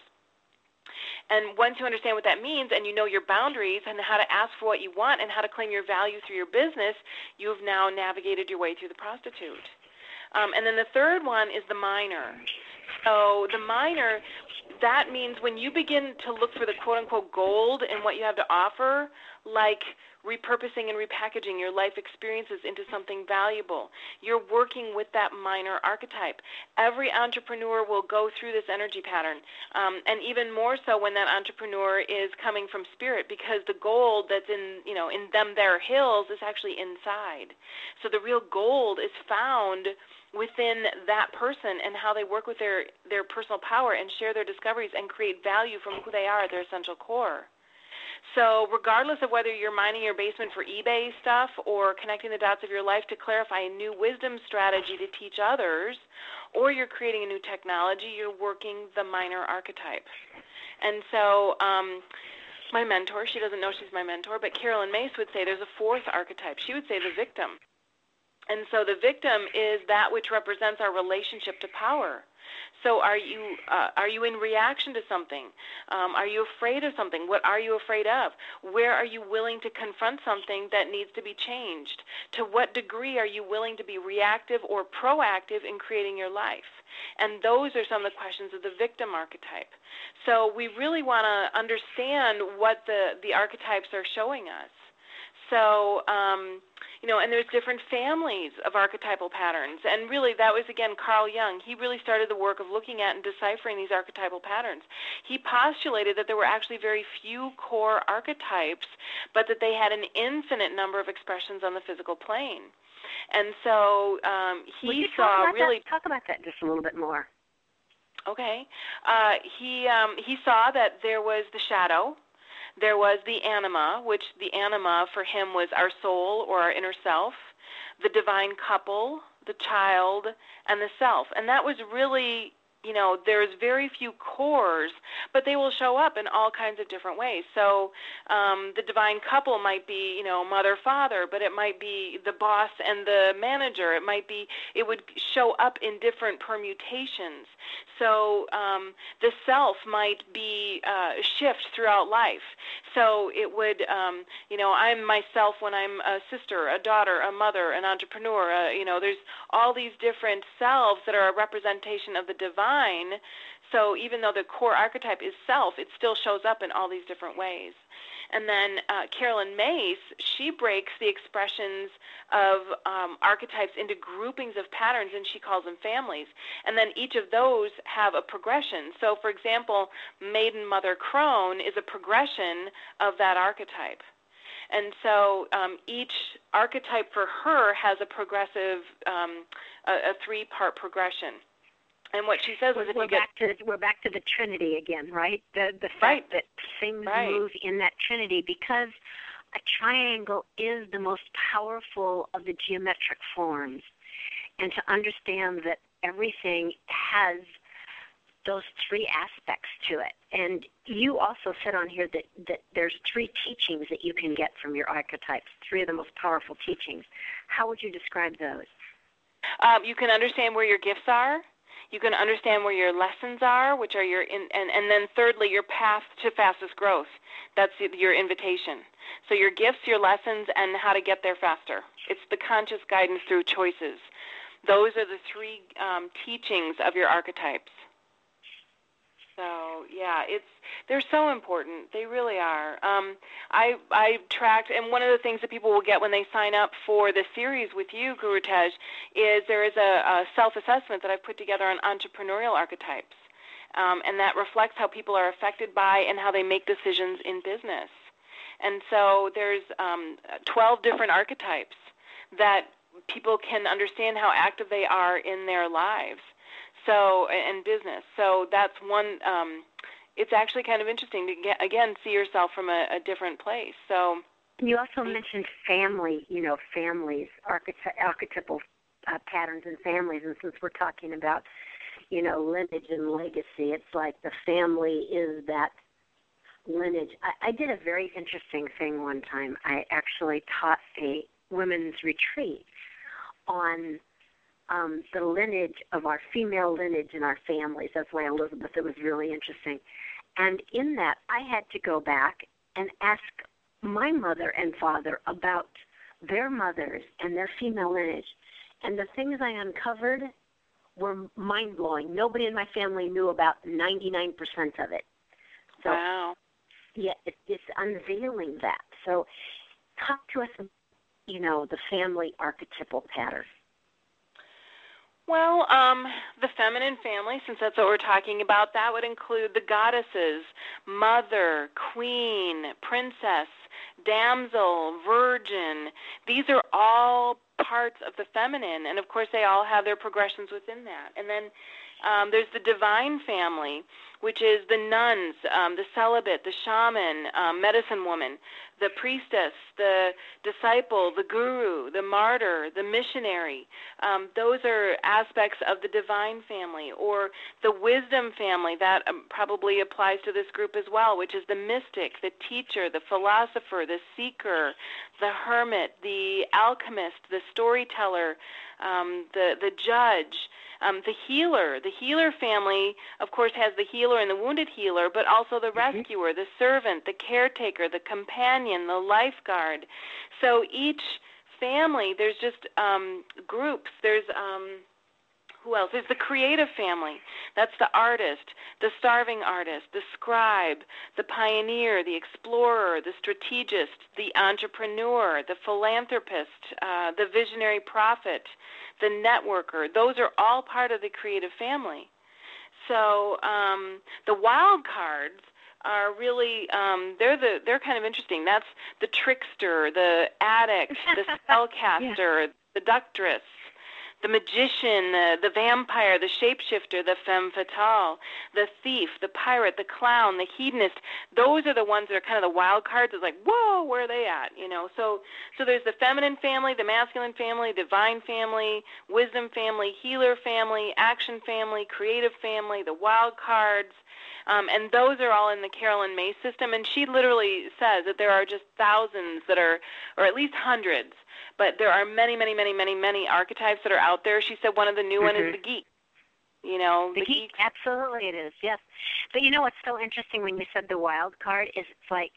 And once you understand what that means and you know your boundaries and how to ask for what you want and how to claim your value through your business, you've now navigated your way through the prostitute. And then the third one is the miner. So the miner, that means when you begin to look for the quote-unquote gold in what you have to offer, like repurposing and repackaging your life experiences into something valuable, you're working with that miner archetype. Every entrepreneur will go through this energy pattern, and even more so when that entrepreneur is coming from spirit, because the gold that's in their hills is actually inside. So the real gold is found within that person and how they work with their personal power and share their discoveries and create value from who they are at their essential core. So regardless of whether you're mining your basement for eBay stuff or connecting the dots of your life to clarify a new wisdom strategy to teach others, or you're creating a new technology, you're working the miner archetype. And so my mentor, she doesn't know she's my mentor, but Carolyn Myss would say there's a fourth archetype. She would say the victim. And so the victim is that which represents our relationship to power. So are you in reaction to something? Are you afraid of something? What are you afraid of? Where are you willing to confront something that needs to be changed? To what degree are you willing to be reactive or proactive in creating your life? And those are some of the questions of the victim archetype. So we really want to understand what the archetypes are showing us. So, and there's different families of archetypal patterns. And really, that was, again, Carl Jung. He really started the work of looking at and deciphering these archetypal patterns. He postulated that there were actually very few core archetypes, but that they had an infinite number of expressions on the physical plane. And so he saw really... Talk about that just a little bit more. Okay. He saw that there was the shadow. There was the anima, which the anima for him was our soul or our inner self, the divine couple, the child, and the self. And that was really, there's very few cores, but they will show up in all kinds of different ways. So the divine couple might be, mother, father, but it might be the boss and the manager. It would show up in different permutations. So the self might be shift throughout life. So it would, I'm myself when I'm a sister, a daughter, a mother, an entrepreneur. There's all these different selves that are a representation of the divine. So even though the core archetype is self, it still shows up in all these different ways. And then Carolyn Myss, she breaks the expressions of archetypes into groupings of patterns, and she calls them families. And then each of those have a progression. So, for example, Maiden Mother Crone is a progression of that archetype. And so each archetype for her has a progressive, a three-part progression. And what she says is we're back to the Trinity again, right? The fact that things move in that Trinity, because a triangle is the most powerful of the geometric forms. And to understand that everything has those three aspects to it. And you also said on here that there's three teachings that you can get from your archetypes, three of the most powerful teachings. How would you describe those? You can understand where your gifts are. You can understand where your lessons are, which are and then thirdly, your path to fastest growth. That's your invitation. So your gifts, your lessons, and how to get there faster. It's the conscious guidance through choices. Those are the three teachings of your archetypes. So yeah, they're so important. They really are. I tracked, and one of the things that people will get when they sign up for the series with you, Guru Tej, is there is a self-assessment that I've put together on entrepreneurial archetypes, and that reflects how people are affected by and how they make decisions in business. And so there's 12 different archetypes that people can understand how active they are in their lives. So, and business. So that's one, it's actually kind of interesting to, again, see yourself from a different place. So you also mentioned family, families, archetypal patterns in families. And since we're talking about, lineage and legacy, it's like the family is that lineage. I did a very interesting thing one time. I actually taught a women's retreat on the lineage of our female lineage in our families. That's why Elizabeth, it was really interesting. And in that, I had to go back and ask my mother and father about their mothers and their female lineage. And the things I uncovered were mind-blowing. Nobody in my family knew about 99% of it. So, wow. Yeah, it's unveiling that. So talk to us, the family archetypal pattern. Well, the feminine family, since that's what we're talking about, that would include the goddesses, mother, queen, princess, damsel, virgin. These are all parts of the feminine, and of course they all have their progressions within that. And then there's the divine family, which is the nuns, the celibate, the shaman, medicine woman, the priestess, the disciple, the guru, the martyr, the missionary. Those are aspects of the divine family. Or the wisdom family, that probably applies to this group as well, which is the mystic, the teacher, the philosopher, the seeker, the hermit, the alchemist, the storyteller, the judge. The healer. The healer family, of course, has the healer and the wounded healer, but also the rescuer, the servant, the caretaker, the companion, the lifeguard. So each family, there's just groups. There's who else? There's the creative family. That's the artist, the starving artist, the scribe, the pioneer, the explorer, the strategist, the entrepreneur, the philanthropist, the visionary prophet, the networker. Those are all part of the creative family. So the wild cards are really they're kind of interesting. That's the trickster, the addict, the spellcaster, the seductress, the magician, the vampire, the shapeshifter, the femme fatale, the thief, the pirate, the clown, the hedonist. Those are the ones that are kind of the wild cards. It's like, whoa, where are they at? So there's the feminine family, the masculine family, divine family, wisdom family, healer family, action family, creative family, the wild cards. And those are all in the Carolyn Myss system. And she literally says that there are just thousands that are, or at least hundreds, but there are many, many, many, many, many archetypes that are out there. She said one of the new one is the geek. The geek, absolutely it is, yes. But what's so interesting when you said the wild card is it's like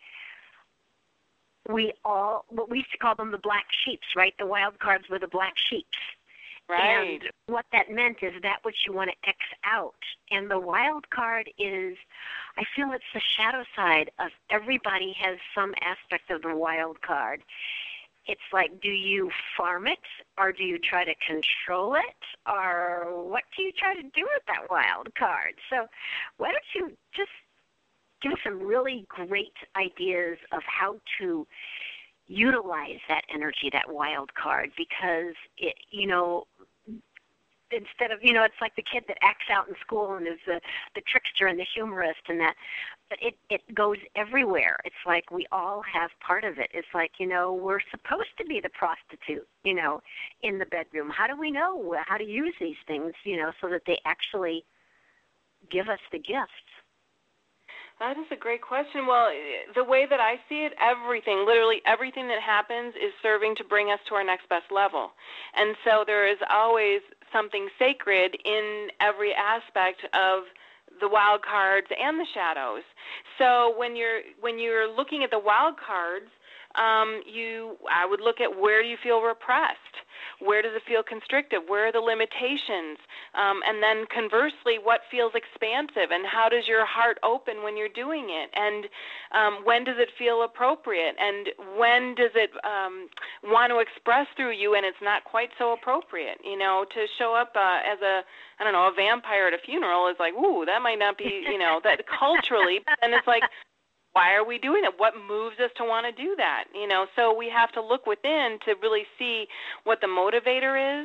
we used to call them the black sheeps, right? The wild cards were the black sheeps. Right. And what that meant is that which you want to X out. And the wild card is, I feel it's the shadow side of everybody has some aspect of the wild card. It's like, do you farm it, or do you try to control it, or what do you try to do with that wild card? So why don't you just give us some really great ideas of how to utilize that energy, that wild card, because it, instead of, it's like the kid that acts out in school and is the trickster and the humorist and that, but it goes everywhere. It's like we all have part of it. It's like, we're supposed to be the prostitute, in the bedroom. How do we know how to use these things, so that they actually give us the gifts? That is a great question. Well, the way that I see it, literally everything that happens is serving to bring us to our next best level. And so there is always something sacred in every aspect of the wild cards and the shadows. So when you're looking at the wild cards, I would look at where do you feel repressed? Where does it feel constrictive? Where are the limitations? And then conversely, what feels expansive? And how does your heart open when you're doing it? And when does it feel appropriate? And when does it want to express through you and it's not quite so appropriate? You know, to show up as a vampire at a funeral is like, ooh, that might not be, that culturally. But then it's like, why are we doing it? What moves us to want to do that? So we have to look within to really see what the motivator is.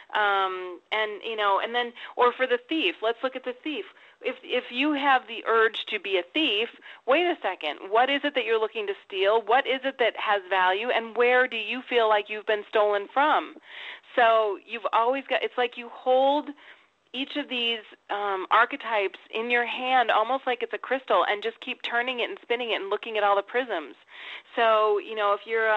And then, or for the thief, let's look at the thief. If you have the urge to be a thief, wait a second. What is it that you're looking to steal? What is it that has value? And where do you feel like you've been stolen from? So you've always got, it's like you hold each of these archetypes in your hand almost like it's a crystal and just keep turning it and spinning it and looking at all the prisms. So, if you're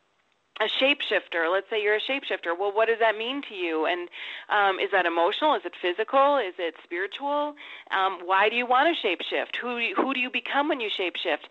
a shapeshifter, let's say you're a shapeshifter, well, what does that mean to you? And is that emotional? Is it physical? Is it spiritual? Why do you want to shapeshift? Who do you become when you shapeshift?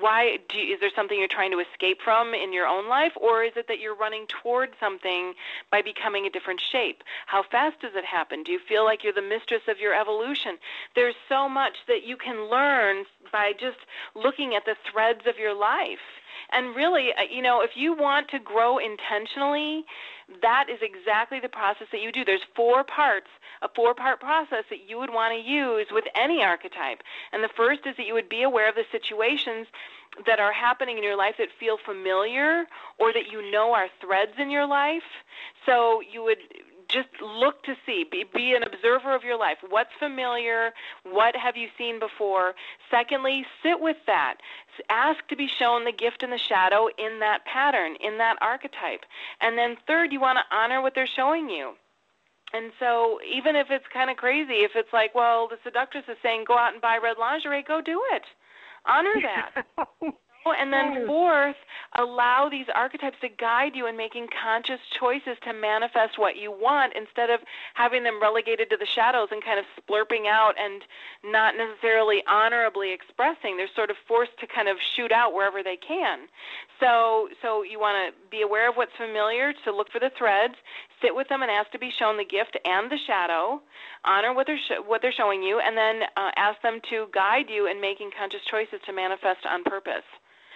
Is there something you're trying to escape from in your own life, or is it that you're running toward something by becoming a different shape? How fast does it happen? Do you feel like you're the mistress of your evolution? There's so much that you can learn by just looking at the threads of your life. And really, if you want to grow intentionally, that is exactly the process that you do. There's a four-part process that you would want to use with any archetype. And the first is that you would be aware of the situations that are happening in your life that feel familiar or that are threads in your life. So you would just look to see, be an observer of your life. What's familiar? What have you seen before? Secondly, sit with that. Ask to be shown the gift and the shadow in that pattern, in that archetype. And then third, you want to honor what they're showing you. And so even if it's kind of crazy, if it's like, well, the seductress is saying go out and buy red lingerie, go do it. Honor that. And then fourth, allow these archetypes to guide you in making conscious choices to manifest what you want instead of having them relegated to the shadows and kind of splurping out and not necessarily honorably expressing. They're sort of forced to kind of shoot out wherever they can. So you want to be aware of what's familiar, to look for the threads, sit with them and ask to be shown the gift and the shadow, honor what they're showing you, and then ask them to guide you in making conscious choices to manifest on purpose.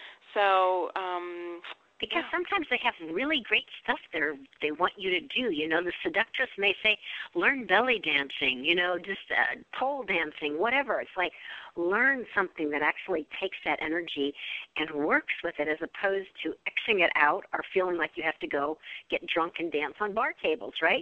So, because sometimes they have really great stuff they want you to do. The seductress may say, learn belly dancing, just pole dancing, whatever. It's like learn something that actually takes that energy and works with it as opposed to Xing it out or feeling like you have to go get drunk and dance on bar tables, right?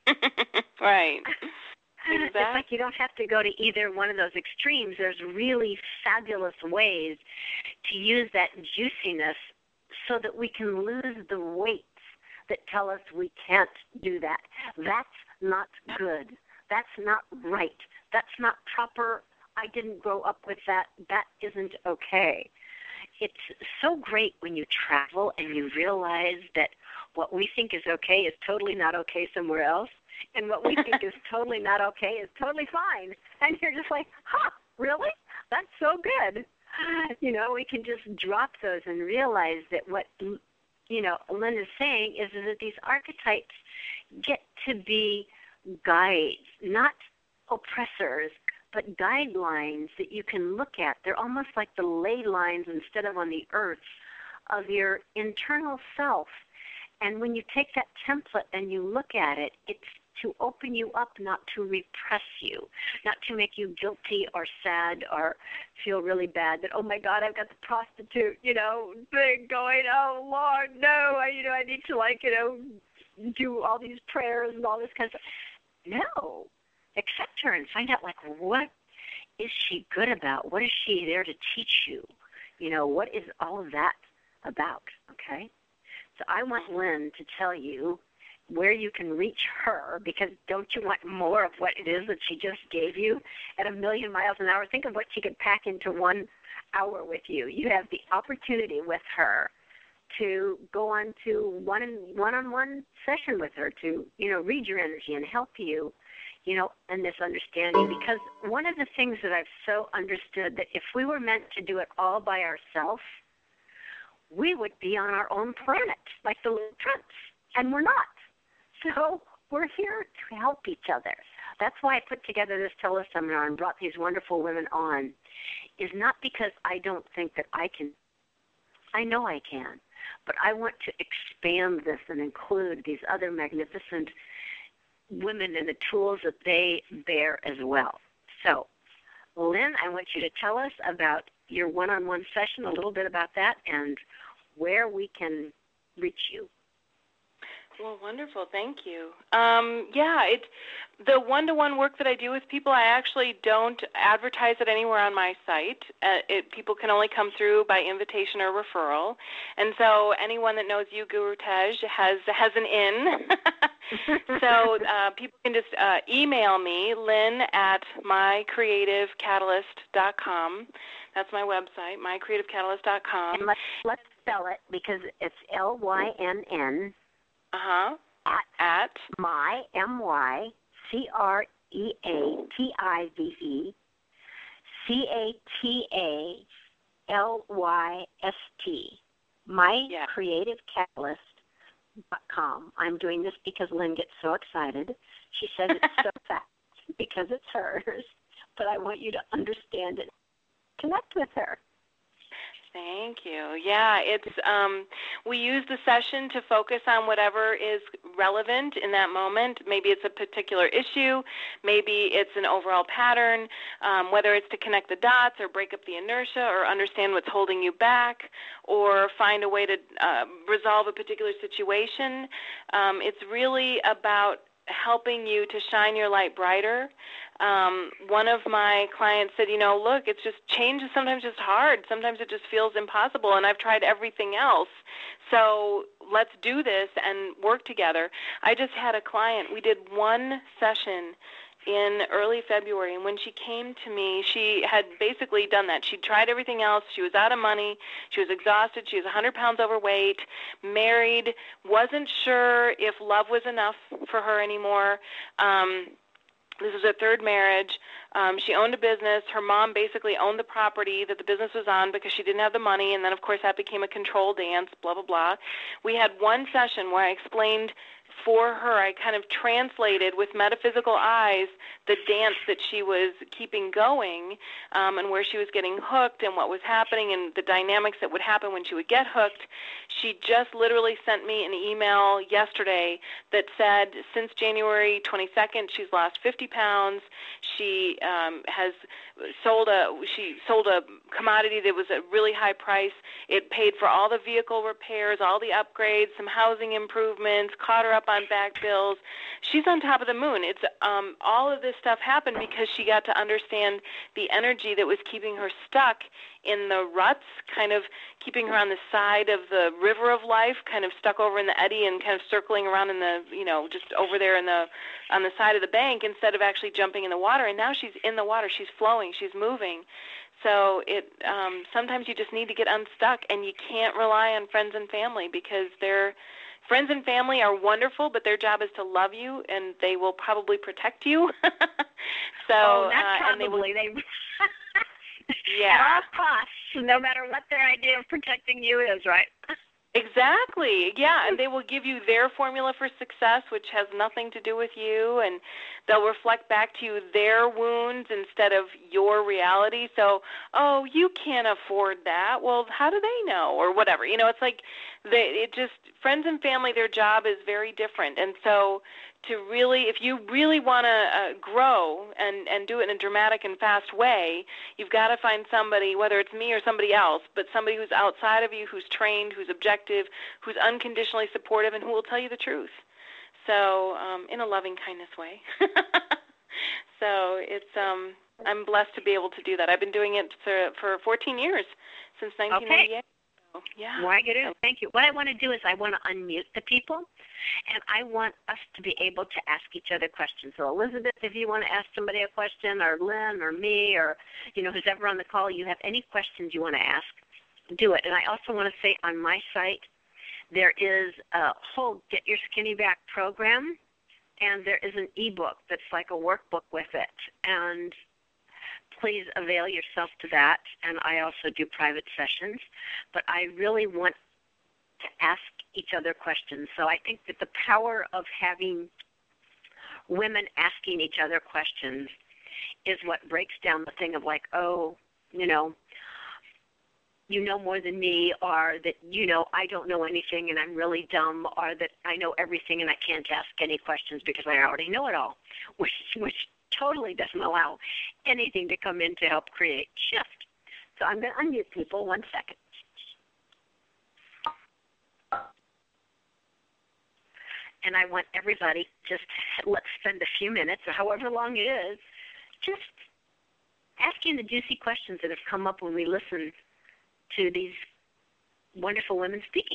Right. Exactly. It's like you don't have to go to either one of those extremes. There's really fabulous ways to use that juiciness so that we can lose the weights that tell us we can't do that. That's not good. That's not right. That's not proper. I didn't grow up with that. That isn't okay. It's so great when you travel and you realize that what we think is okay is totally not okay somewhere else. And what we think is totally not okay is totally fine. And you're just like, really? That's so good. We can just drop those and realize that what, Linda's saying is that these archetypes get to be guides, not oppressors, but guidelines that you can look at. They're almost like the ley lines instead of on the earth of your internal self. And when you take that template and you look at it, it's to open you up, not to repress you, not to make you guilty or sad or feel really bad that, oh, my God, I've got the prostitute, thing going, oh, Lord, no, I need to, do all these prayers and all this kind of stuff. No. Accept her and find out, what is she good about? What is she there to teach you? What is all of that about, okay? So I want Lynn to tell you where you can reach her, because don't you want more of what it is that she just gave you at 1,000,000 miles an hour? Think of what she could pack into 1 hour with you. You have the opportunity with her to go on to one-on-one session with her to, read your energy and help you, in this understanding. Because one of the things that I've so understood that if we were meant to do it all by ourselves, we would be on our own planet, like the little prince, and we're not. So we're here to help each other. That's why I put together this teleseminar and brought these wonderful women on, is not because I don't think that I can. I know I can, but I want to expand this and include these other magnificent women and the tools that they bear as well. So, Lynn, I want you to tell us about your one-on-one session, a little bit about that, and where we can reach you. Well, wonderful. Thank you. The one-to-one work that I do with people, I actually don't advertise it anywhere on my site. People can only come through by invitation or referral. And so anyone that knows you, Guru Tej, has an in. So people can just email me, lynn@mycreativecatalyst.com. That's my website, mycreativecatalyst.com. And let's spell it, because it's LYNN. At my MyCreativecatalyst. mycreativecatalyst.com. I'm doing this because Lynn gets so excited. She says it's so fast because it's hers, but I want you to understand it. Connect with her. Thank you. Yeah, it's we use the session to focus on whatever is relevant in that moment. Maybe it's a particular issue, maybe it's an overall pattern, whether it's to connect the dots or break up the inertia or understand what's holding you back or find a way to resolve a particular situation. It's really about helping you to shine your light brighter. One of my clients said, look, it's just change is sometimes just hard. Sometimes it just feels impossible, and I've tried everything else. So let's do this and work together. I just had a client. We did one session in early February, and when she came to me, she had basically done that. She'd tried everything else. She was out of money. She was exhausted. She was 100 pounds overweight, married, wasn't sure if love was enough for her anymore. This was her third marriage. She owned a business. Her mom basically owned the property that the business was on because she didn't have the money, and then, of course, that became a control dance, blah, blah, blah. We had one session where I explained for her, I kind of translated with metaphysical eyes the dance that she was keeping going, and where she was getting hooked and what was happening and the dynamics that would happen when she would get hooked. She just literally sent me an email yesterday that said since January 22nd, she's lost 50 pounds. She has sold a commodity that was at really high price. It paid for all the vehicle repairs, all the upgrades, some housing improvements, caught her up on back bills. She's on top of the moon. It's all of this stuff happened because she got to understand the energy that was keeping her stuck in the ruts, kind of keeping her on the side of the river of life, kind of stuck over in the eddy and kind of circling around in the, just over there on the side of the bank instead of actually jumping in the water. And now she's in the water. She's flowing. She's moving. So sometimes you just need to get unstuck, and you can't rely on friends and family because friends and family are wonderful, but their job is to love you, and they will probably protect you. Not probably. Yeah. At all costs, no matter what their idea of protecting you is, right? Exactly. Yeah, and they will give you their formula for success, which has nothing to do with you, and they'll reflect back to you their wounds instead of your reality. So, oh, you can't afford that. Well, how do they know? Or whatever. It's like friends and family, their job is very different. And so if you really want to grow and do it in a dramatic and fast way, you've got to find somebody, whether it's me or somebody else, but somebody who's outside of you, who's trained, who's objective, who's unconditionally supportive, and who will tell you the truth. So in a loving kindness way. So I'm blessed to be able to do that. I've been doing it for 14 years, since 1998. Okay. Yeah. Thank you. What I want to do is I want to unmute the people, and I want us to be able to ask each other questions. So, Elizabeth, if you want to ask somebody a question, or Lynn, or me, or who's ever on the call, you have any questions you want to ask, do it. And I also want to say on my site, there is a whole Get Your Skinny Back program, and there is an ebook that's like a workbook with it. And please avail yourself to that. And I also do private sessions. But I really want to ask each other questions. So I think that the power of having women asking each other questions is what breaks down the thing of like, oh, you know more than me, or that, I don't know anything and I'm really dumb, or that I know everything and I can't ask any questions because I already know it all, which totally doesn't allow anything to come in to help create shift. So I'm going to unmute people 1 second. And I want everybody just let's spend a few minutes, or however long it is, just asking the juicy questions that have come up when we listen to these wonderful women speaking.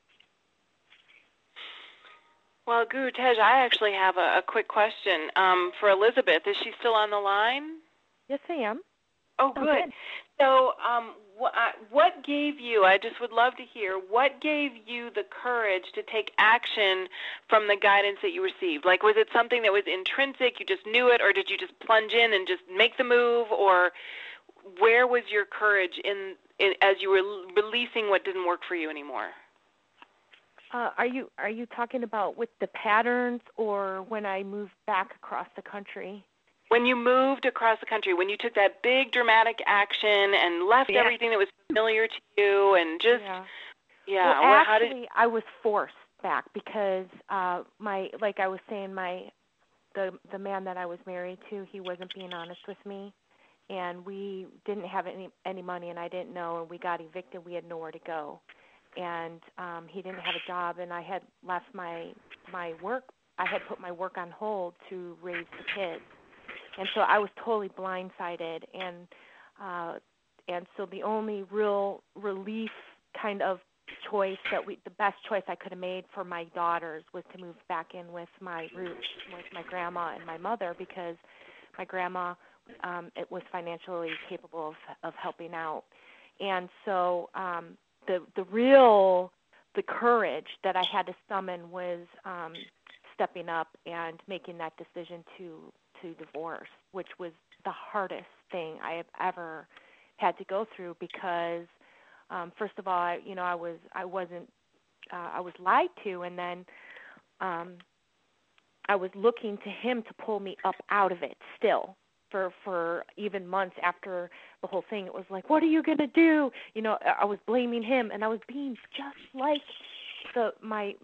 Well, Guru Tej, I actually have a quick question for Elizabeth. Is she still on the line? Yes, I am. Oh, good. So what gave you, I just would love to hear, what gave you the courage to take action from the guidance that you received? Like, was it something that was intrinsic, you just knew it, or did you just plunge in and just make the move, or where was your courage in as you were releasing what didn't work for you anymore? Are you talking about with the patterns, or when I moved back across the country? When you moved across the country, when you took that big dramatic action and left everything that was familiar to you, and just Well, actually, I was forced back because like I was saying, the man that I was married to, he wasn't being honest with me. And we didn't have any money, and I didn't know, and we got evicted. We had nowhere to go, and he didn't have a job, and I had left my work. I had put my work on hold to raise the kids, and so I was totally blindsided. And so the only real relief kind of choice the best choice I could have made for my daughters was to move back in with my roots, with my grandma and my mother, because my grandma it was financially capable of helping out. And so the courage that I had to summon was stepping up and making that decision to divorce, which was the hardest thing I have ever had to go through, because first of all, I was lied to, and then I was looking to him to pull me up out of it still. For even months after the whole thing, it was like, what are you going to do? I was blaming him, and I was being just like my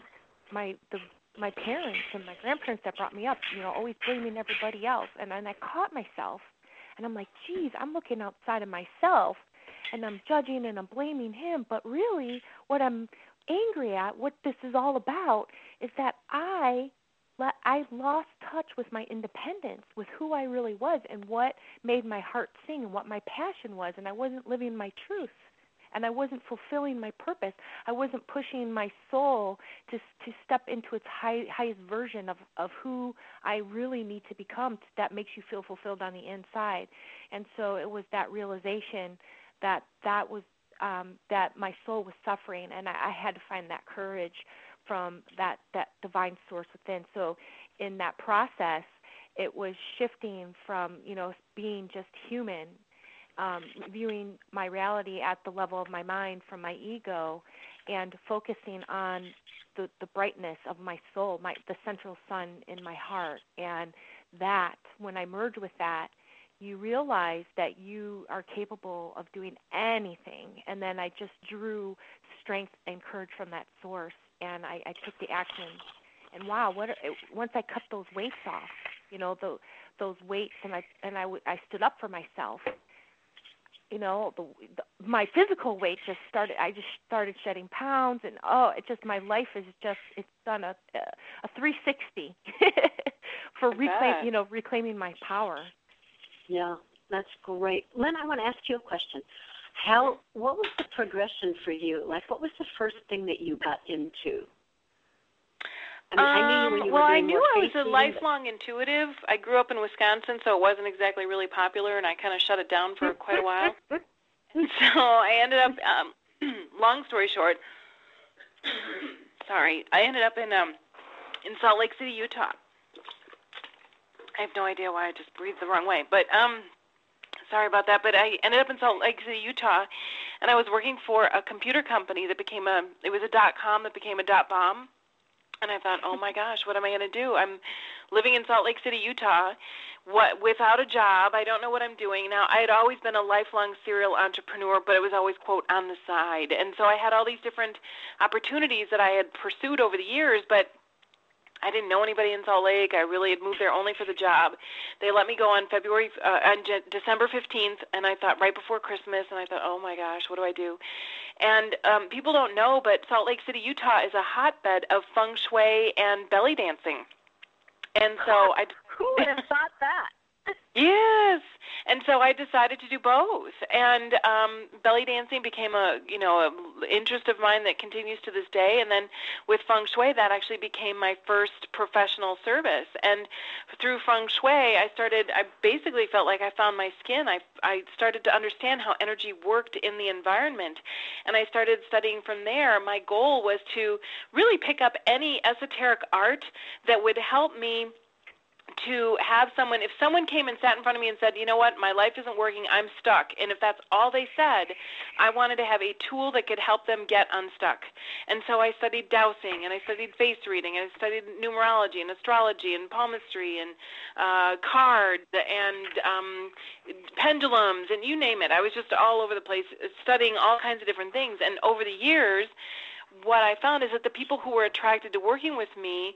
parents and my grandparents that brought me up, always blaming everybody else. And then I caught myself, and I'm like, geez, I'm looking outside of myself, and I'm judging and I'm blaming him. But really, what I'm angry at, what this is all about, is that I lost touch with my independence, with who I really was and what made my heart sing and what my passion was, and I wasn't living my truth, and I wasn't fulfilling my purpose. I wasn't pushing my soul to step into its highest version of who I really need to become that makes you feel fulfilled on the inside. And so it was that realization that was that my soul was suffering, and I had to find that courage from that divine source within. So in that process, it was shifting from, being just human, viewing my reality at the level of my mind from my ego, and focusing on the brightness of my soul, the central sun in my heart. And that, when I merge with that, you realize that you are capable of doing anything. And then I just drew strength and courage from that source, and I took the action. And wow, once I cut those weights off, those weights, and I stood up for myself. My physical weight I just started shedding pounds, and my life is it's done a 360 for reclaiming my power. Yeah, that's great. Lynn, I want to ask you a question. What was the progression for you? Like, what was the first thing that you got into? I knew I was a lifelong intuitive. I grew up in Wisconsin, so it wasn't exactly really popular, and I kind of shut it down for quite a while. So I ended up, long story short, I ended up in Salt Lake City, Utah. I have no idea why I just breathed the wrong way, but sorry about that. But I ended up in Salt Lake City, Utah, and I was working for a computer company that it was a .com that became a .bomb. And I thought, oh my gosh, what am I going to do? I'm living in Salt Lake City, Utah, without a job. I don't know what I'm doing. Now, I had always been a lifelong serial entrepreneur, but it was always, quote, on the side. And so I had all these different opportunities that I had pursued over the years, but I didn't know anybody in Salt Lake. I really had moved there only for the job. They let me go on December 15th, and I thought right before Christmas, and I thought, oh my gosh, what do I do? And people don't know, but Salt Lake City, Utah is a hotbed of feng shui and belly dancing. And so who would have thought that? Yes, and so I decided to do both, and belly dancing became a interest of mine that continues to this day. And then with feng shui, that actually became my first professional service. And through feng shui, I basically felt like I found my skin. I started to understand how energy worked in the environment, and I started studying from there. My goal was to really pick up any esoteric art that would help me to have if someone came and sat in front of me and said, you know what, my life isn't working, I'm stuck, and if that's all they said, I wanted to have a tool that could help them get unstuck. And so I studied dowsing, and I studied face reading, and I studied numerology and astrology and palmistry and cards and pendulums, and you name it. I was just all over the place studying all kinds of different things. And over the years, what I found is that the people who were attracted to working with me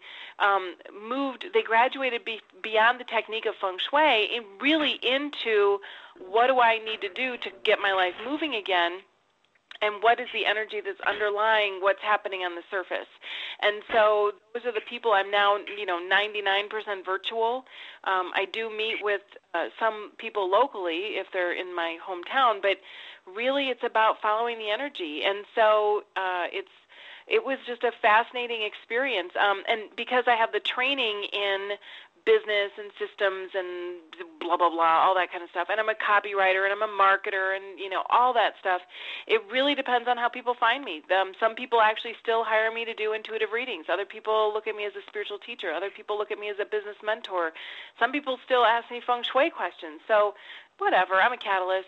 they graduated beyond the technique of feng shui and really into what do I need to do to get my life moving again, and what is the energy that's underlying what's happening on the surface. And so those are the people. I'm now 99% virtual. I do meet with some people locally if they're in my hometown, but really it's about following the energy. And so it was just a fascinating experience. And because I have the training in business and systems and blah, blah, blah, all that kind of stuff, and I'm a copywriter and I'm a marketer and, all that stuff, it really depends on how people find me. Some people actually still hire me to do intuitive readings. Other people look at me as a spiritual teacher. Other people look at me as a business mentor. Some people still ask me feng shui questions. So whatever, I'm a catalyst,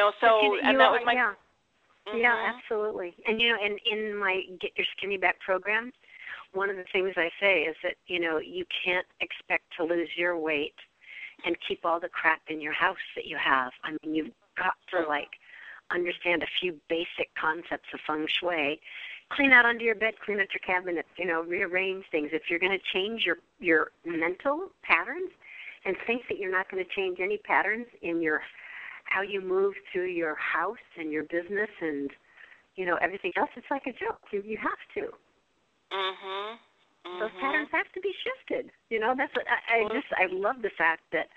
and that was my... Yeah. Mm-hmm. Yeah, absolutely. And, in my Get Your Skinny Back program, one of the things I say is that, you can't expect to lose your weight and keep all the crap in your house that you have. I mean, you've got to, understand a few basic concepts of feng shui. Clean out under your bed, clean out your cabinets, rearrange things. If you're going to change your mental patterns and think that you're not going to change any patterns in how you move through your house and your business and, everything else, it's like a joke. You have to. Mm-hmm. Mm-hmm. Those patterns have to be shifted. That's what I love the fact that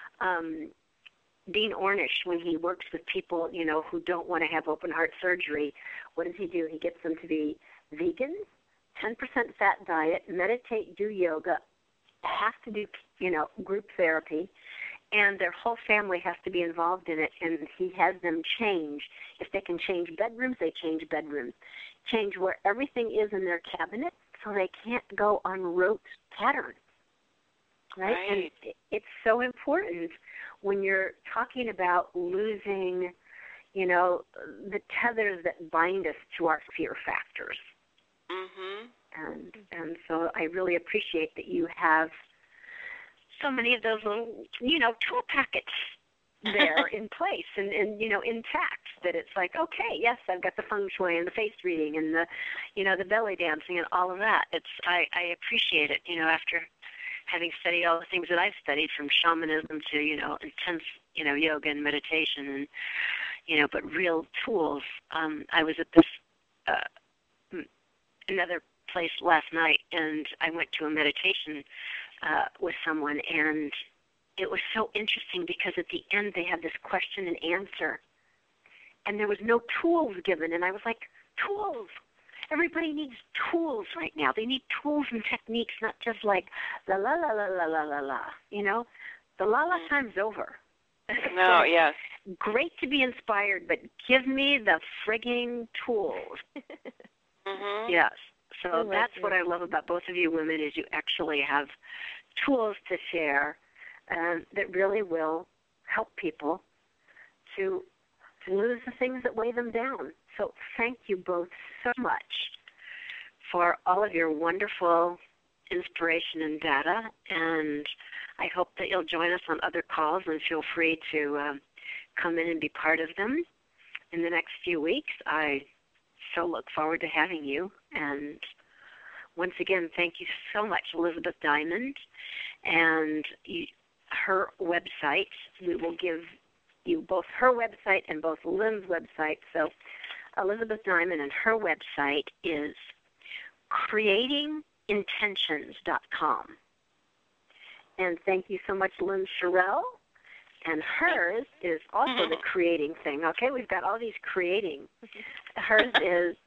Dean Ornish, when he works with people, who don't want to have open heart surgery, what does he do? He gets them to be vegan, 10% fat diet, meditate, do yoga, have to do, group therapy, and their whole family has to be involved in it, and he has them change. If they can change bedrooms, they change bedrooms. Change where everything is in their cabinet so they can't go on rote patterns, right? And it's so important when you're talking about losing, the tethers that bind us to our fear factors. Mm-hmm. And so I really appreciate that you have so many of those little, tool packets there in place and intact, that it's like, okay, yes, I've got the feng shui and the face reading and the belly dancing and all of that. I appreciate it, after having studied all the things that I've studied, from shamanism to, intense, yoga and meditation and, but real tools. I was at this, another place last night, and I went to a meditation with someone, and it was so interesting because at the end they had this question and answer, and there was no tools given, and I was like, tools? Everybody needs tools right now. They need tools and techniques, not just like la la la la la la la la. The la la time's over. No, yes. Great to be inspired, but give me the frigging tools. Mm-hmm. Yes. So that's what I love about both of you women, is you actually have tools to share that really will help people to lose the things that weigh them down. So thank you both so much for all of your wonderful inspiration and data, and I hope that you'll join us on other calls, and feel free to come in and be part of them in the next few weeks. I so look forward to having you. And once again, thank you so much, Elizabeth Diamond, and her website. We will give you both her website and both Lynn's website. So Elizabeth Diamond, and her website is creatingintentions.com. And thank you so much, Lynn Sherrill. And hers is also the creating thing. Okay, we've got all these creating. Hers is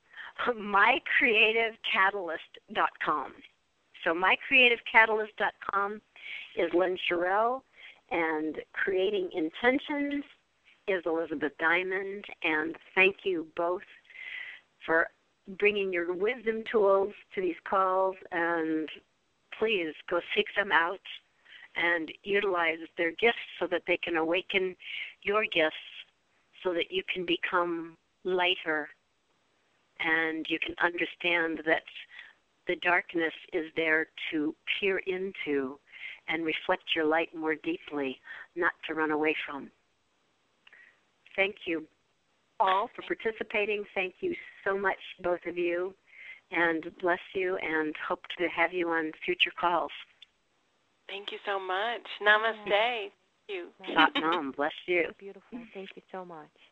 mycreativecatalyst.com. So mycreativecatalyst.com is Lynn Sherrill, and Creating Intentions is Elizabeth Diamond. And thank you both for bringing your wisdom tools to these calls, and please go seek them out and utilize their gifts so that they can awaken your gifts, so that you can become lighter and you can understand that the darkness is there to peer into and reflect your light more deeply, not to run away from. Thank you all for participating. Thank you so much, both of you, and bless you, and hope to have you on future calls. Thank you so much. Namaste. Thank you. Satnam. Bless you. Beautiful. Thank you so much.